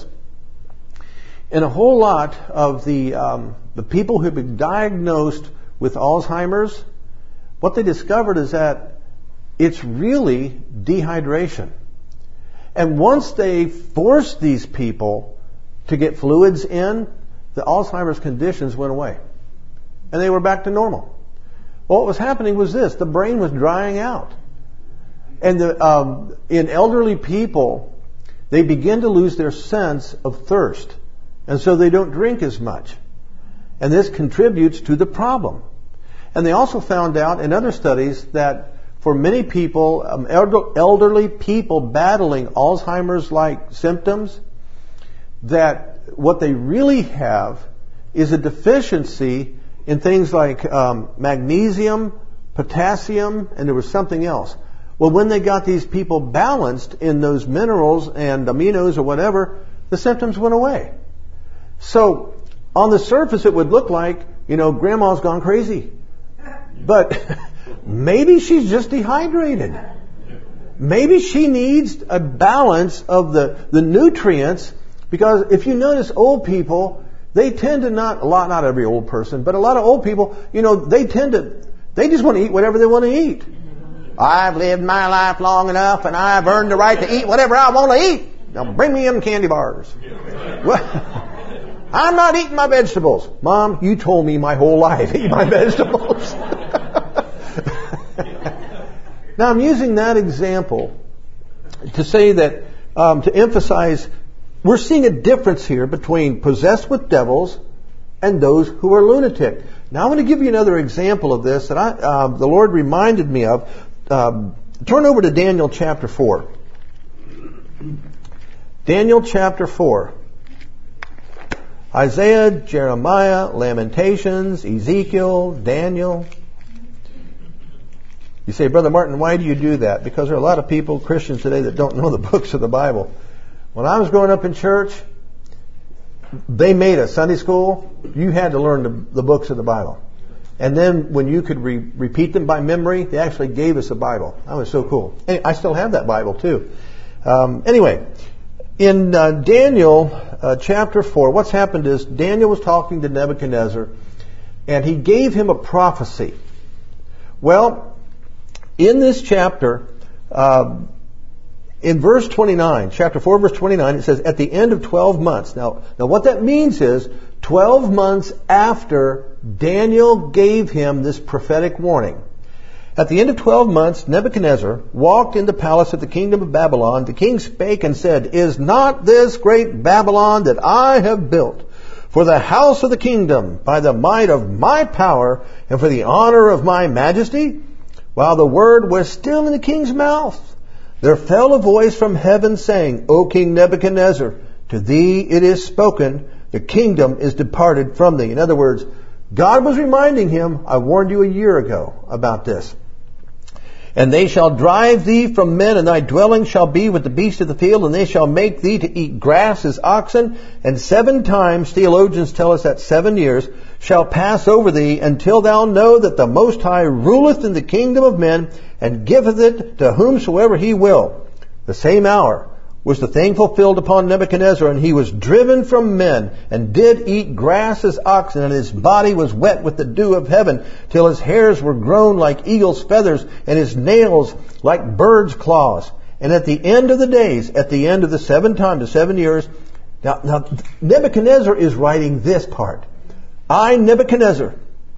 Speaker 2: In a whole lot of the um, the people who have been diagnosed with Alzheimer's, what they discovered is that it's really dehydration. And once they forced these people to get fluids in, the Alzheimer's conditions went away. And they were back to normal. Well, what was happening was this. The brain was drying out. And the, um, in elderly people, they begin to lose their sense of thirst. And so they don't drink as much. And this contributes to the problem. And they also found out in other studies that for many people, um, elderly people battling Alzheimer's-like symptoms, that what they really have is a deficiency in things like um, magnesium, potassium, and there was something else. Well, when they got these people balanced in those minerals and aminos or whatever, the symptoms went away. So on the surface, it would look like, you know, grandma's gone crazy. But maybe she's just dehydrated. Maybe she needs a balance of the, the nutrients, because if you notice old people, they tend to not, a lot, not every old person, but a lot of old people, you know, they tend to, they just want to eat whatever they want to eat. I've lived my life long enough and I've earned the right to eat whatever I want to eat. Now bring me them candy bars. Well, I'm not eating my vegetables. Mom, you told me my whole life, eat my vegetables. Now I'm using that example to say that, um, to emphasize, we're seeing a difference here between possessed with devils and those who are lunatic. Now I'm going to give you another example of this that I, uh, the Lord reminded me of. Um, turn over to Daniel chapter four. Daniel chapter four. Isaiah, Jeremiah, Lamentations, Ezekiel, Daniel. You say, Brother Martin, why do you do that? Because there are a lot of people, Christians today, that don't know the books of the Bible. When I was growing up in church, they made a Sunday school. You had to learn the, the books of the Bible. And then when you could re- repeat them by memory, they actually gave us a Bible. That was so cool. Anyway, I still have that Bible too. Um, anyway, in uh, Daniel uh, chapter four, what's happened is Daniel was talking to Nebuchadnezzar, and he gave him a prophecy. Well, in this chapter, uh, in verse twenty-nine, chapter four, verse twenty-nine, it says, at the end of twelve months. Now, now what that means is twelve months after Daniel gave him this prophetic warning. At the end of twelve months, Nebuchadnezzar walked in the palace of the kingdom of Babylon. The king spake and said, is not this great Babylon that I have built for the house of the kingdom by the might of my power and for the honor of my majesty? While the word was still in the king's mouth, there fell a voice from heaven saying, O King Nebuchadnezzar, to thee it is spoken, the kingdom is departed from thee. In other words, God was reminding him, I warned you a year ago about this. And they shall drive thee from men, and thy dwelling shall be with the beasts of the field, and they shall make thee to eat grass as oxen. And seven times, theologians tell us that seven years, shall pass over thee, until thou know that the Most High ruleth in the kingdom of men, and giveth it to whomsoever he will. The same hour was the thing fulfilled upon Nebuchadnezzar, and he was driven from men, and did eat grass as oxen, and his body was wet with the dew of heaven, till his hairs were grown like eagle's feathers, and his nails like bird's claws. And at the end of the days, at the end of the seven times, the seven years, now, now Nebuchadnezzar is writing this part. I, Nebuchadnezzar,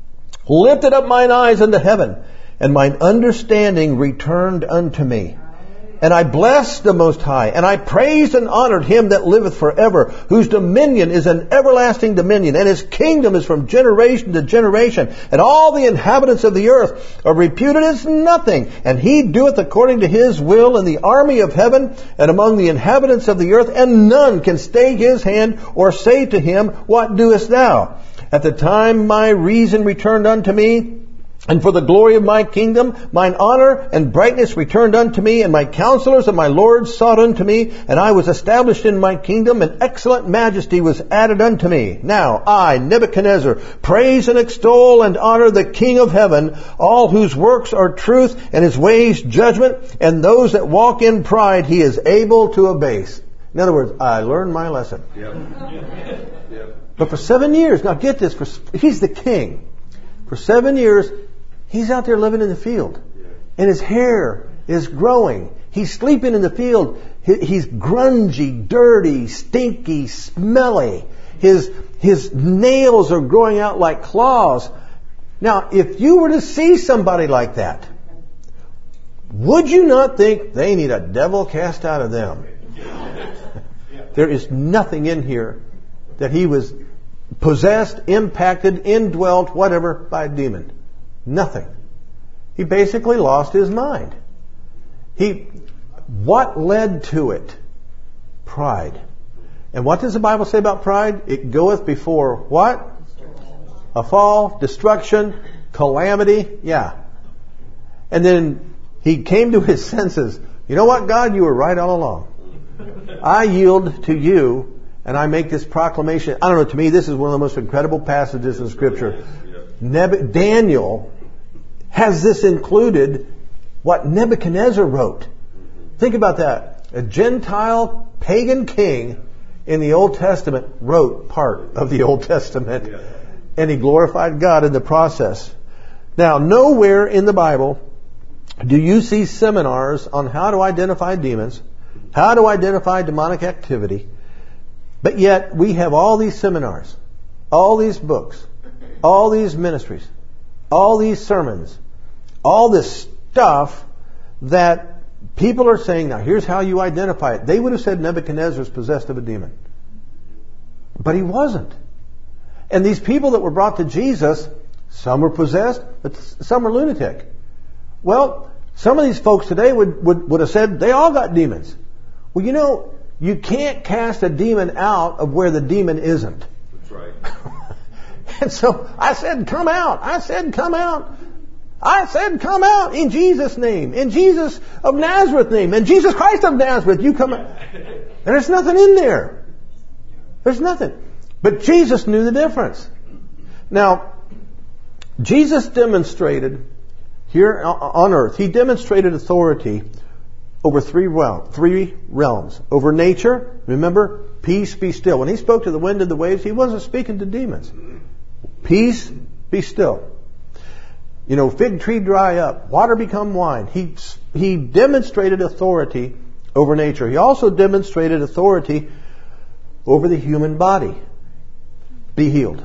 Speaker 2: lifted up mine eyes unto heaven, and mine understanding returned unto me. And I blessed the Most High, and I praised and honored him that liveth forever, whose dominion is an everlasting dominion, and his kingdom is from generation to generation. And all the inhabitants of the earth are reputed as nothing, and he doeth according to his will in the army of heaven and among the inhabitants of the earth, and none can stay his hand or say to him, what doest thou? At the time my reason returned unto me, and for the glory of my kingdom, mine honor and brightness returned unto me, and my counselors and my lords sought unto me, and I was established in my kingdom, and excellent majesty was added unto me. Now I, Nebuchadnezzar, praise and extol and honor the King of heaven, all whose works are truth, and his ways judgment, and those that walk in pride he is able to abase. In other words, I learned my lesson. Yep. Yep. But for seven years, now get this, for, he's the king. For seven years, he's out there living in the field. And his hair is growing. He's sleeping in the field. He's grungy, dirty, stinky, smelly. His, his nails are growing out like claws. Now, if you were to see somebody like that, would you not think they need a devil cast out of them? There is nothing in here that he was possessed, impacted, indwelt, whatever, by a demon. Nothing. He basically lost his mind. He, what led to it? Pride. And what does the Bible say about pride? It goeth before what? A fall, destruction, calamity. Yeah. And then he came to his senses. You know what, God? You were right all along. I yield to you. And I make this proclamation. I don't know, to me, this is one of the most incredible passages in Scripture. Neb- Daniel has this included, what Nebuchadnezzar wrote. Think about that. A Gentile pagan king in the Old Testament wrote part of the Old Testament. And he glorified God in the process. Now, nowhere in the Bible do you see seminars on how to identify demons, how to identify demonic activity, but yet we have all these seminars, all these books, all these ministries, all these sermons, all this stuff that people are saying, now here's how you identify it. They would have said Nebuchadnezzar was possessed of a demon. But he wasn't. And these people that were brought to Jesus, some were possessed, but some were lunatic. Well, some of these folks today would, would, would have said they all got demons. Well, you know, you can't cast a demon out of where the demon isn't.
Speaker 1: That's right.
Speaker 2: And so I said, come out. I said, come out. I said, come out in Jesus' name, in Jesus of Nazareth name, in Jesus Christ of Nazareth, you come out. And there's nothing in there. There's nothing. But Jesus knew the difference. Now, Jesus demonstrated here on earth, He demonstrated authority over three realms, three realms. Over nature, remember, peace, be still. When He spoke to the wind and the waves, He wasn't speaking to demons. Peace, be still. You know, fig tree dry up, water become wine. He, he demonstrated authority over nature. He also demonstrated authority over the human body. Be healed.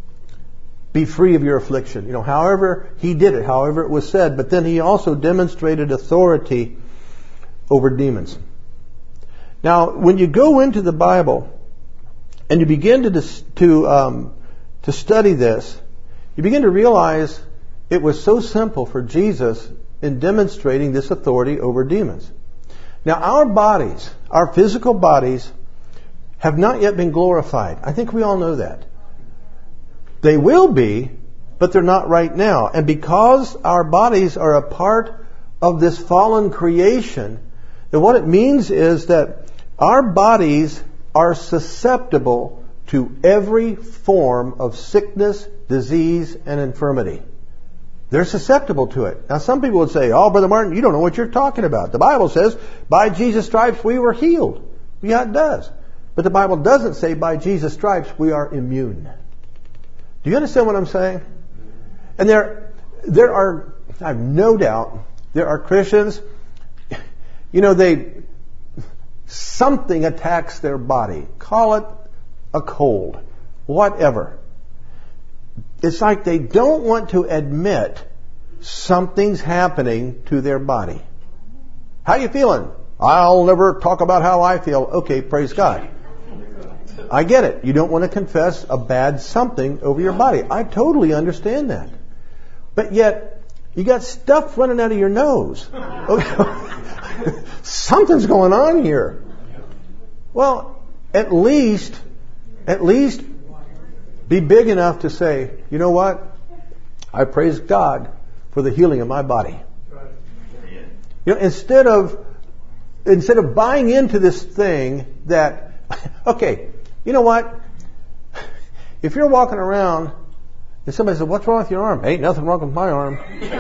Speaker 2: Be free of your affliction. You know, however He did it, however it was said, but then He also demonstrated authority over demons. Now, when you go into the Bible and you begin to to um, to study this, you begin to realize it was so simple for Jesus in demonstrating this authority over demons. Now, our bodies, our physical bodies, have not yet been glorified. I think we all know that. They will be, but they're not right now. And because our bodies are a part of this fallen creation, then what it means is that our bodies are susceptible to every form of sickness, disease, and infirmity. They're susceptible to it. Now, some people would say, oh, Brother Martin, you don't know what you're talking about. The Bible says, by Jesus' stripes we were healed. Yeah, it does. But the Bible doesn't say, by Jesus' stripes we are immune. Do you understand what I'm saying? And there, there are, I have no doubt, there are Christians, you know, they, something attacks their body. Call it a cold. Whatever. It's like they don't want to admit something's happening to their body. How you feeling? I'll never talk about how I feel. Okay, praise God. I get it. You don't want to confess a bad something over your body. I totally understand that. But yet, you got stuff running out of your nose. Okay. Something's going on here. Well, at least, at least be big enough to say, you know what? I praise God for the healing of my body. You know, instead of, instead of buying into this thing that, okay, you know what? If you're walking around and somebody says, what's wrong with your arm? Ain't nothing wrong with my arm.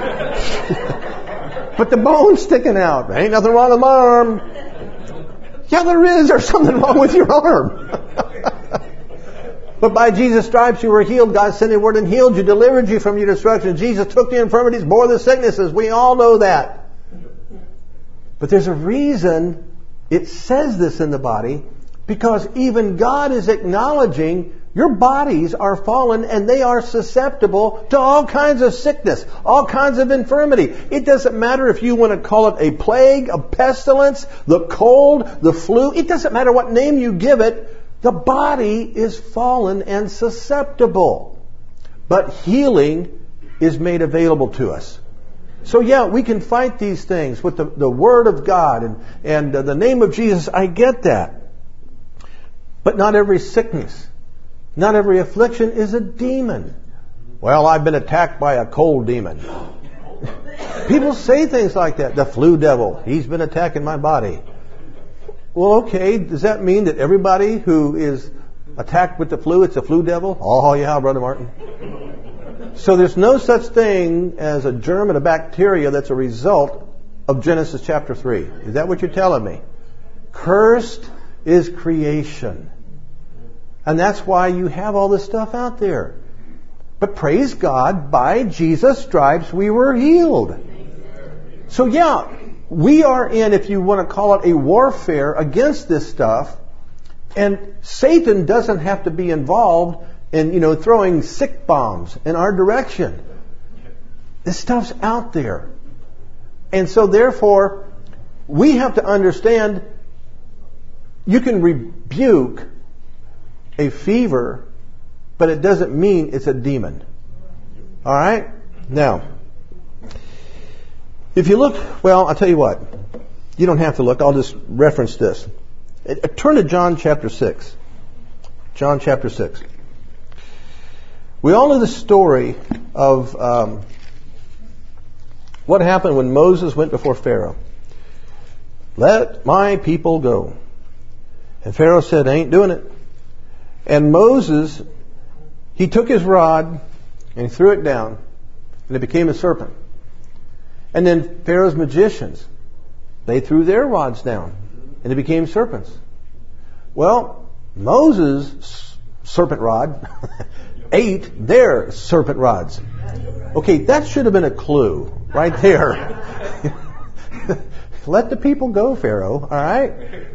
Speaker 2: But the bone's sticking out. Ain't nothing wrong with my arm. Yeah, there is. There's something wrong with your arm. But by Jesus' stripes you were healed. God sent His word and healed you, delivered you from your destruction. Jesus took the infirmities, bore the sicknesses. We all know that. But there's a reason it says this in the body, because even God is acknowledging your bodies are fallen and they are susceptible to all kinds of sickness, all kinds of infirmity. It doesn't matter if you want to call it a plague, a pestilence, the cold, the flu. It doesn't matter what name you give it. The body is fallen and susceptible. But healing is made available to us. So yeah, we can fight these things with the, the Word of God and, and uh, the name of Jesus. I get that. But not every sickness, not every affliction is a demon. Well, I've been attacked by a cold demon. People say things like that. The flu devil, he's been attacking my body. Well, okay, does that mean that everybody who is attacked with the flu, it's a flu devil? Oh, yeah, Brother Martin. So there's no such thing as a germ and a bacteria that's a result of Genesis chapter three. Is that what you're telling me? Cursed is creation. And that's why you have all this stuff out there. But praise God, by Jesus' stripes we were healed. So yeah, we are in, if you want to call it, a warfare against this stuff. And Satan doesn't have to be involved in, you know, throwing sick bombs in our direction. This stuff's out there. And so therefore, we have to understand you can rebuke a fever, but it doesn't mean it's a demon. All right? Now, if you look, well, I'll tell you what. You don't have to look. I'll just reference this. Turn to John chapter six. John chapter six. We all know the story of um, what happened when Moses went before Pharaoh. Let my people go. And Pharaoh said, I ain't doing it. And Moses, he took his rod and he threw it down and it became a serpent. And then Pharaoh's magicians, they threw their rods down and it became serpents. Well, Moses' serpent rod ate their serpent rods. Okay, that should have been a clue right there. Let the people go, Pharaoh, all right?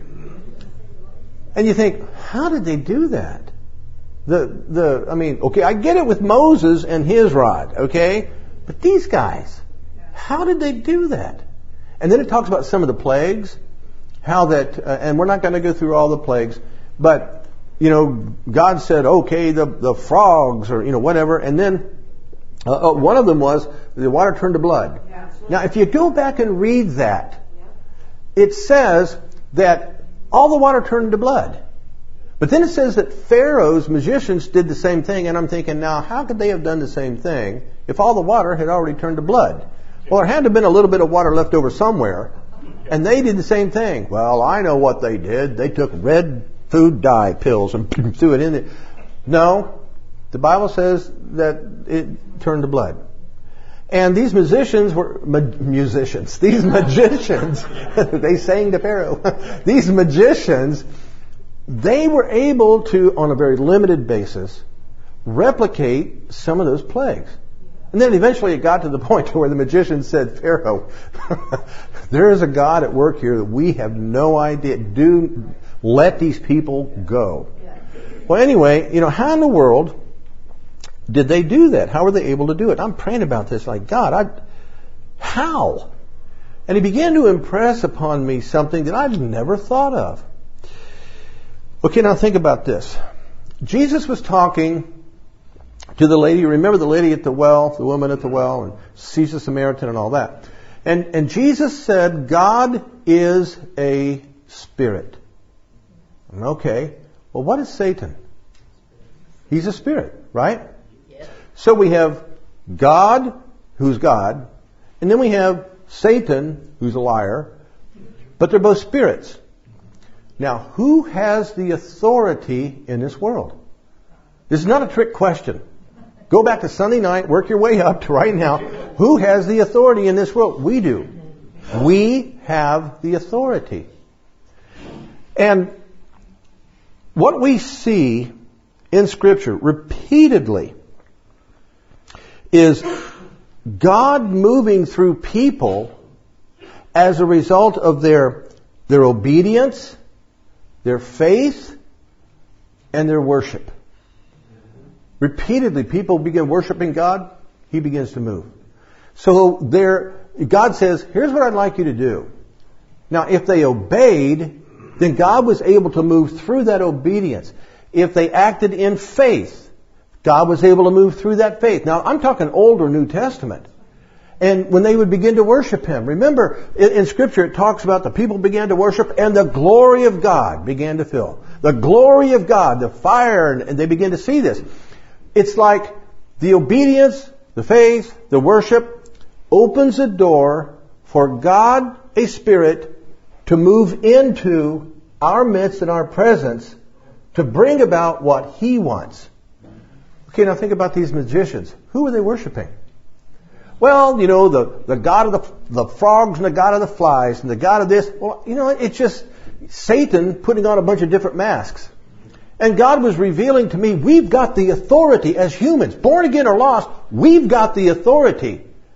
Speaker 2: And you think, how did they do that? The, the, I mean, okay, I get it with Moses and his rod, okay? But these guys, how did they do that? And then it talks about some of the plagues, how that, uh, and we're not going to go through all the plagues, but, you know, God said, okay, the, the frogs or, you know, whatever, and then uh, uh, one of them was the water turned to blood. Yeah, now, if you go back and read that, yeah. It says that all the water turned to blood. But then it says that Pharaoh's magicians did the same thing, and I'm thinking, now, how could they have done the same thing if all the water had already turned to blood? Well, there had to have been a little bit of water left over somewhere, and they did the same thing. Well, I know what they did. They took red food dye pills and threw it in there. No, the Bible says that it turned to blood. And these musicians were, ma- musicians, these magicians, they sang to Pharaoh. These magicians, they were able to, on a very limited basis, replicate some of those plagues. And then eventually it got to the point where the magician said, Pharaoh, there is a God at work here that we have no idea. Do let these people go. Well, anyway, you know, how in the world did they do that? How were they able to do it? I'm praying about this like, God, I, how? And he began to impress upon me something that I'd never thought of. Okay, now think about this. Jesus was talking to the lady, remember the lady at the well, the woman at the well, and sees the Samaritan and all that. And, and Jesus said, God is a spirit. Okay, well, what is Satan? He's a spirit, right? Yes. So we have God, who's God, and then we have Satan, who's a liar, but they're both spirits. Now, who has the authority in this world? This is not a trick question. Go back to Sunday night, work your way up to right now. Who has the authority in this world? We do. We have the authority. And what we see in Scripture repeatedly is God moving through people as a result of their, their obedience, their faith, and their worship. Repeatedly, people begin worshiping God, He begins to move. So there, God says, here's what I'd like you to do. Now, if they obeyed, then God was able to move through that obedience. If they acted in faith, God was able to move through that faith. Now, I'm talking Old or New Testament. And when they would begin to worship Him, remember, in, in Scripture it talks about the people began to worship and the glory of God began to fill. The glory of God, the fire, and they began to see this. It's like the obedience, the faith, the worship opens a door for God, a Spirit, to move into our midst and our presence to bring about what He wants. Okay, now think about these magicians. Who were they worshiping? Well, you know, the, the God of the, the frogs and the God of the flies and the God of this. Well, you know, it's just Satan putting on a bunch of different masks. And God was revealing to me, we've got the authority as humans, born again or lost, we've got the authority.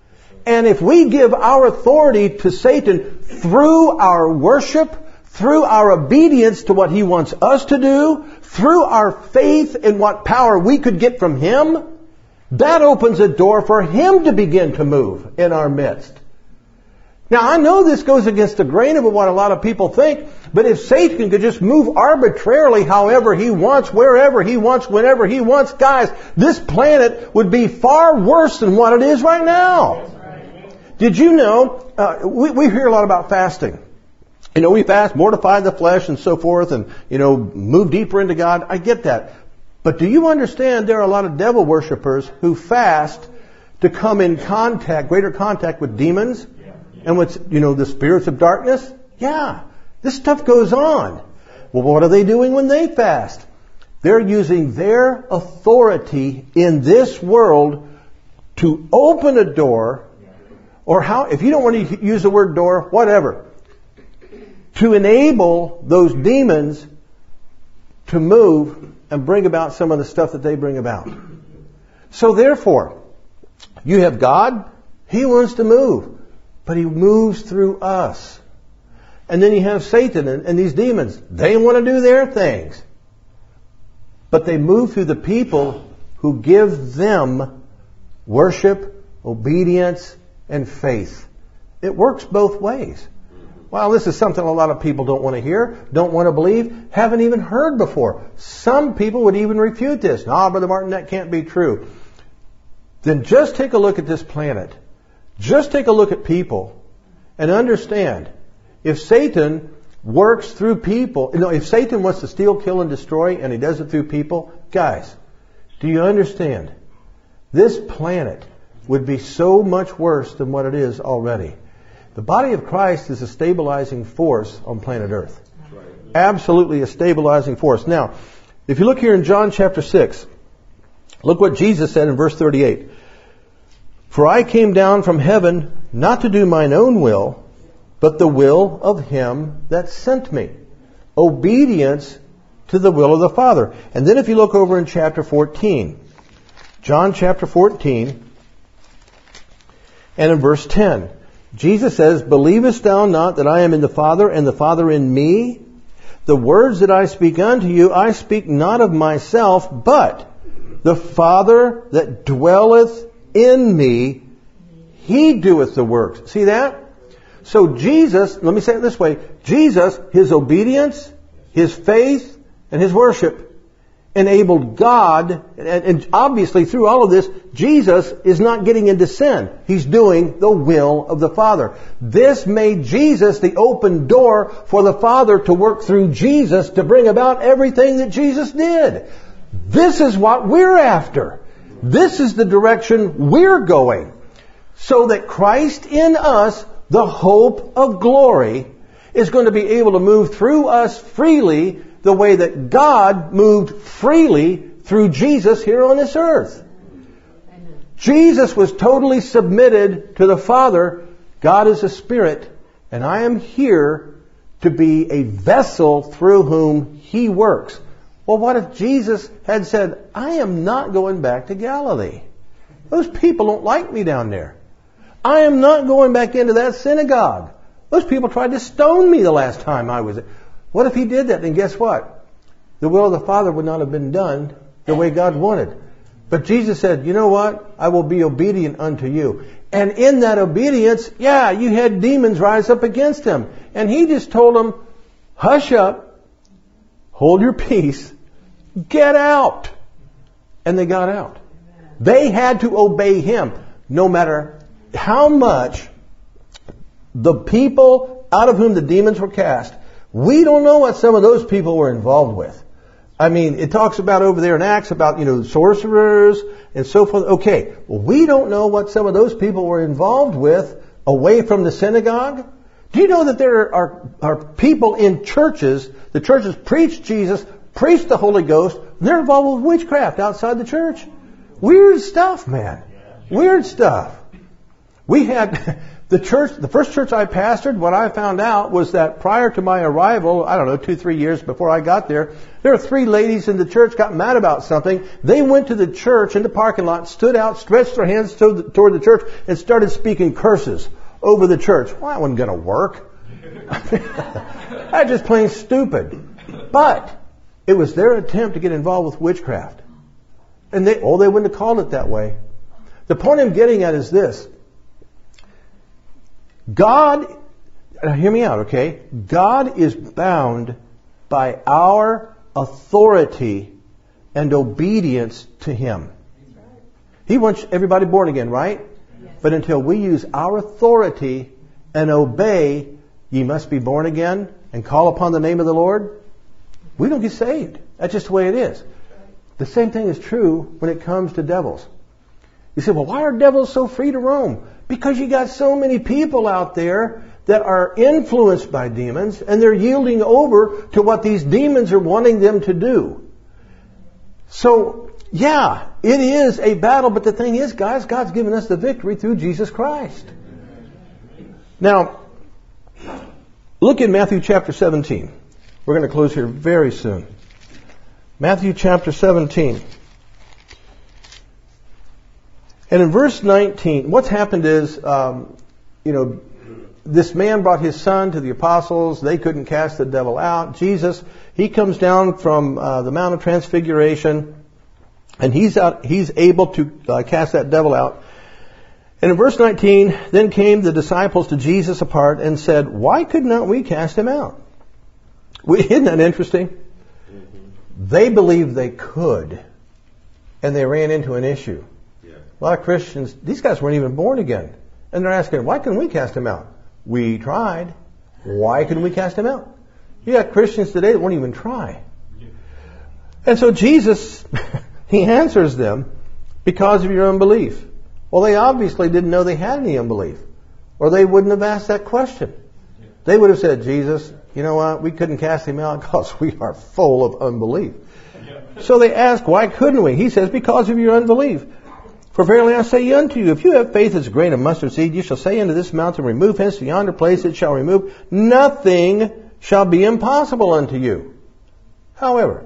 Speaker 2: And if we give our authority to Satan through our worship, through our obedience to what he wants us to do, through our faith in what power we could get from him, that opens a door for him to begin to move in our midst. Now, I know this goes against the grain of what a lot of people think, but if Satan could just move arbitrarily however he wants, wherever he wants, whenever he wants, guys, this planet would be far worse than what it is right now. Did you know, uh, we, we hear a lot about fasting. You know, we fast, mortify the flesh and so forth, and, you know, move deeper into God. I get that. But do you understand there are a lot of devil worshipers who fast to come in contact, greater contact with demons and with, you know, the spirits of darkness? Yeah. This stuff goes on. Well, what are they doing when they fast? They're using their authority in this world to open a door, or how, if you don't want to use the word door, whatever, to enable those demons to move and bring about some of the stuff that they bring about. So therefore, you have God, he wants to move, but he moves through us. And then you have Satan and, and these demons. They want to do their things. But they move through the people who give them worship, obedience, and faith. It works both ways. Well, this is something a lot of people don't want to hear, don't want to believe, haven't even heard before. Some people would even refute this. No, Brother Martin, that can't be true. Then just take a look at this planet. Just take a look at people and understand, if Satan works through people, you know, if Satan wants to steal, kill, and destroy, and he does it through people, guys, do you understand? This planet would be so much worse than what it is already. The body of Christ is a stabilizing force on planet Earth. Absolutely a stabilizing force. Now, if you look here in John chapter six, look what Jesus said in verse thirty-eight. For I came down from heaven not to do mine own will, but the will of him that sent me. Obedience to the will of the Father. And then if you look over in chapter fourteen, John chapter fourteen, and in verse ten, Jesus says, believest thou not that I am in the Father, and the Father in me? The words that I speak unto you, I speak not of myself, but the Father that dwelleth in me, he doeth the works. See that? So Jesus, let me say it this way, Jesus, his obedience, his faith, and his worship enabled God, and, and obviously through all of this, Jesus is not getting into sin. He's doing the will of the Father. This made Jesus the open door for the Father to work through Jesus to bring about everything that Jesus did. This is what we're after. This is the direction we're going. So that Christ in us, the hope of glory, is going to be able to move through us freely the way that God moved freely through Jesus here on this earth. Amen. Jesus was totally submitted to the Father. God is a spirit, and I am here to be a vessel through whom he works. Well, what if Jesus had said, I am not going back to Galilee? Those people don't like me down there. I am not going back into that synagogue. Those people tried to stone me the last time I was there. What if he did that? Then guess what? The will of the Father would not have been done the way God wanted. But Jesus said, you know what? I will be obedient unto you. And in that obedience, yeah, you had demons rise up against him. And he just told them, hush up, hold your peace, get out. And they got out. They had to obey him, no matter how much the people out of whom the demons were cast. We don't know what some of those people were involved with. I mean, it talks about over there in Acts about, you know, sorcerers and so forth. Okay, well, we don't know what some of those people were involved with away from the synagogue. Do you know that there are, are people in churches, the churches preach Jesus, preach the Holy Ghost, they're involved with witchcraft outside the church? Weird stuff, man. Weird stuff. We had the church, the first church I pastored, what I found out was that prior to my arrival, I don't know, two, three years before I got there, there were three ladies in the church got mad about something. They went to the church in the parking lot, stood out, stretched their hands toward the, toward the church, and started speaking curses over the church. Well, that wasn't going to work. That's just plain stupid. But it was their attempt to get involved with witchcraft. And they, oh, they wouldn't have called it that way. The point I'm getting at is this. God, now hear me out, okay? God is bound by our authority and obedience to Him. He wants everybody born again, right? Yes. But until we use our authority and obey, ye must be born again and call upon the name of the Lord, we don't get saved. That's just the way it is. The same thing is true when it comes to devils. You say, well, why are devils so free to roam? Because you got so many people out there that are influenced by demons and they're yielding over to what these demons are wanting them to do. So, yeah, it is a battle, but the thing is, guys, God's given us the victory through Jesus Christ. Now, look in Matthew chapter seventeen. We're going to close here very soon. Matthew chapter seventeen. And in verse nineteen, what's happened is, um, you know, this man brought his son to the apostles. They couldn't cast the devil out. Jesus, he comes down from uh, the Mount of Transfiguration, and he's out. He's able to uh, cast that devil out. And in verse nineteen, then came the disciples to Jesus apart and said, "Why could not we cast him out?" We, isn't that interesting? Mm-hmm. They believed they could, and they ran into an issue. A lot of Christians, these guys weren't even born again. And they're asking, why couldn't we cast him out? We tried. Why couldn't we cast him out? You got Christians today that won't even try. And so Jesus, He answers them, because of your unbelief. Well, they obviously didn't know they had any unbelief, or they wouldn't have asked that question. They would have said, Jesus, you know what? We couldn't cast him out because we are full of unbelief. So they ask, why couldn't we? He says, because of your unbelief. For verily I say unto you, if you have faith as a grain of mustard seed, you shall say unto this mountain, remove hence to yonder place, it shall remove. Nothing shall be impossible unto you. However,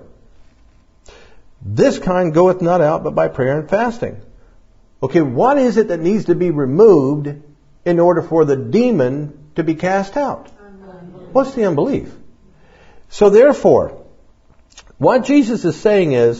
Speaker 2: this kind goeth not out but by prayer and fasting. Okay, what is it that needs to be removed in order for the demon to be cast out? Unbelief. What's the unbelief? So therefore, what Jesus is saying is,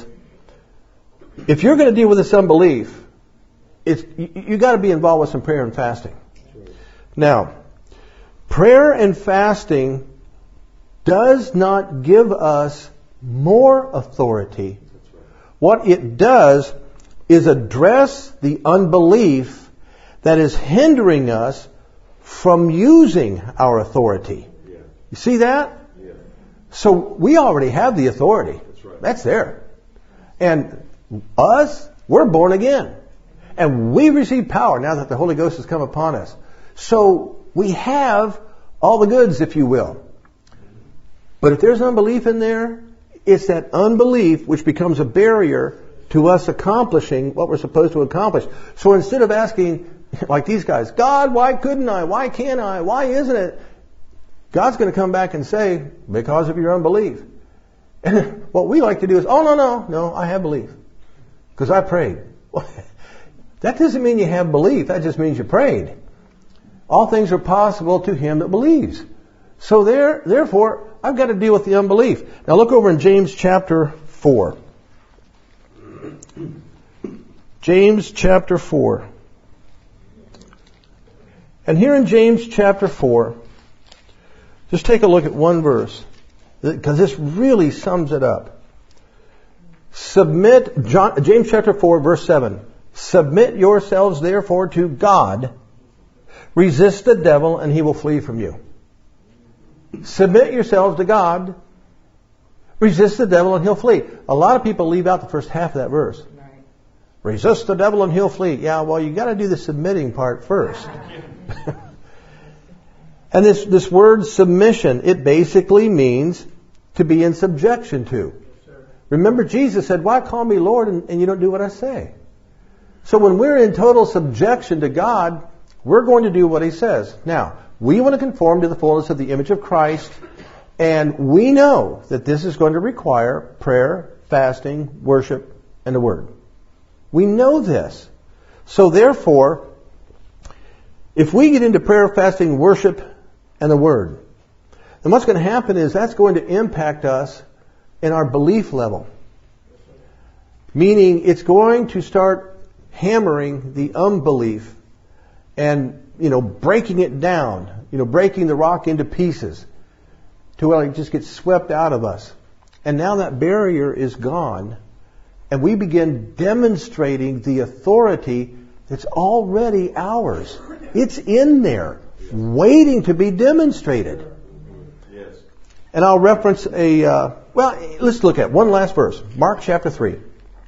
Speaker 2: if you're going to deal with this unbelief, It's, you, you got to be involved with some prayer and fasting. Now, prayer and fasting does not give us more authority. What it does is address the unbelief that is hindering us from using our authority. You see that? So we already have the authority. That's there. And us, we're born again. And we receive power now that the Holy Ghost has come upon us. So we have all the goods, if you will. But if there's unbelief in there, it's that unbelief which becomes a barrier to us accomplishing what we're supposed to accomplish. So instead of asking, like these guys, God, why couldn't I? Why can't I? Why isn't it? God's going to come back and say, because of your unbelief. And what we like to do is, oh, no, no, no, I have belief. Because I prayed. That doesn't mean you have belief. That just means you prayed. All things are possible to him that believes. So there, therefore, I've got to deal with the unbelief. Now look over in James chapter four. James chapter four. And here in James chapter four, just take a look at one verse, because this really sums it up. Submit, John, James chapter four, verse seven. Submit yourselves therefore to God. Resist the devil and he will flee from you. Submit yourselves to God. Resist the devil and he'll flee. A lot of people leave out the first half of that verse. Right. Resist the devil and he'll flee. Yeah, well, you got to do the submitting part first. And this, this word submission, it basically means to be in subjection to. Remember, Jesus said, why call me Lord and, and you don't do what I say? So when we're in total subjection to God, we're going to do what He says. Now, we want to conform to the fullness of the image of Christ, and we know that this is going to require prayer, fasting, worship, and the Word. We know this. So therefore, if we get into prayer, fasting, worship, and the Word, then what's going to happen is that's going to impact us in our belief level. Meaning it's going to start hammering the unbelief and, you know, breaking it down, you know, breaking the rock into pieces to where it just gets swept out of us. And now that barrier is gone, and we begin demonstrating the authority that's already ours. It's in there, waiting to be demonstrated.
Speaker 1: Yes.
Speaker 2: And I'll reference a, uh, well, let's look at one last verse. Mark chapter three.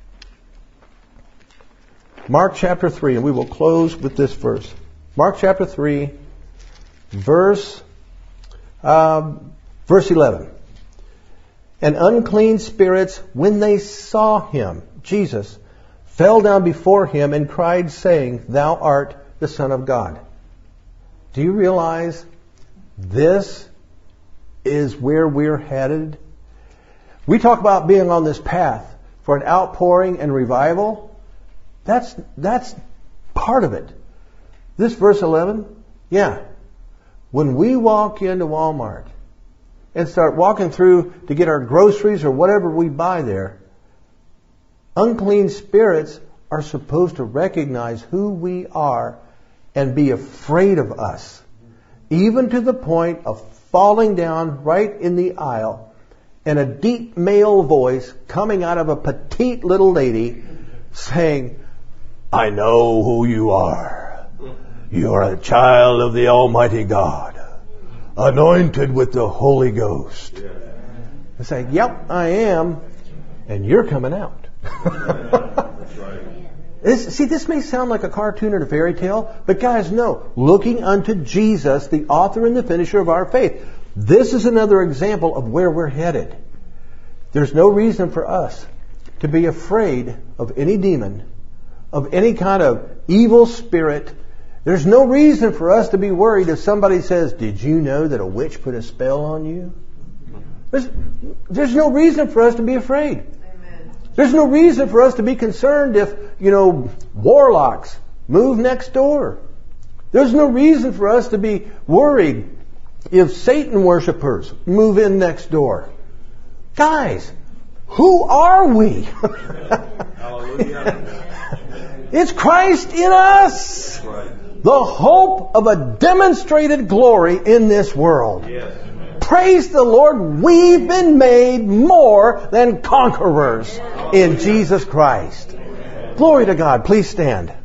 Speaker 2: Mark chapter three, and we will close with this verse. Mark chapter three, verse, um, verse eleven. And unclean spirits, when they saw Him, Jesus, fell down before Him and cried, saying, Thou art the Son of God. Do you realize this is where we're headed? We talk about being on this path for an outpouring and revival. That's, that's part of it. This verse eleven, yeah. When we walk into Walmart and start walking through to get our groceries or whatever we buy there, unclean spirits are supposed to recognize who we are and be afraid of us, even to the point of falling down right in the aisle and a deep male voice coming out of a petite little lady saying, I know who you are. You are a child of the Almighty God, anointed with the Holy Ghost. I say, yep, I am, and you're coming out. This, see, this may sound like a cartoon or a fairy tale, but guys, no. Looking unto Jesus, the author and the finisher of our faith. This is another example of where we're headed. There's no reason for us to be afraid of any demon, of any kind of evil spirit. There's no reason for us to be worried if somebody says, did you know that a witch put a spell on you? There's, there's no reason for us to be afraid. There's no reason for us to be concerned if, you know, warlocks move next door. There's no reason for us to be worried if Satan worshipers move in next door. Guys, who are we? It's Christ in us. The hope of a demonstrated glory in this world. Praise the Lord, we've been made more than conquerors in Jesus Christ. Glory to God. Please stand.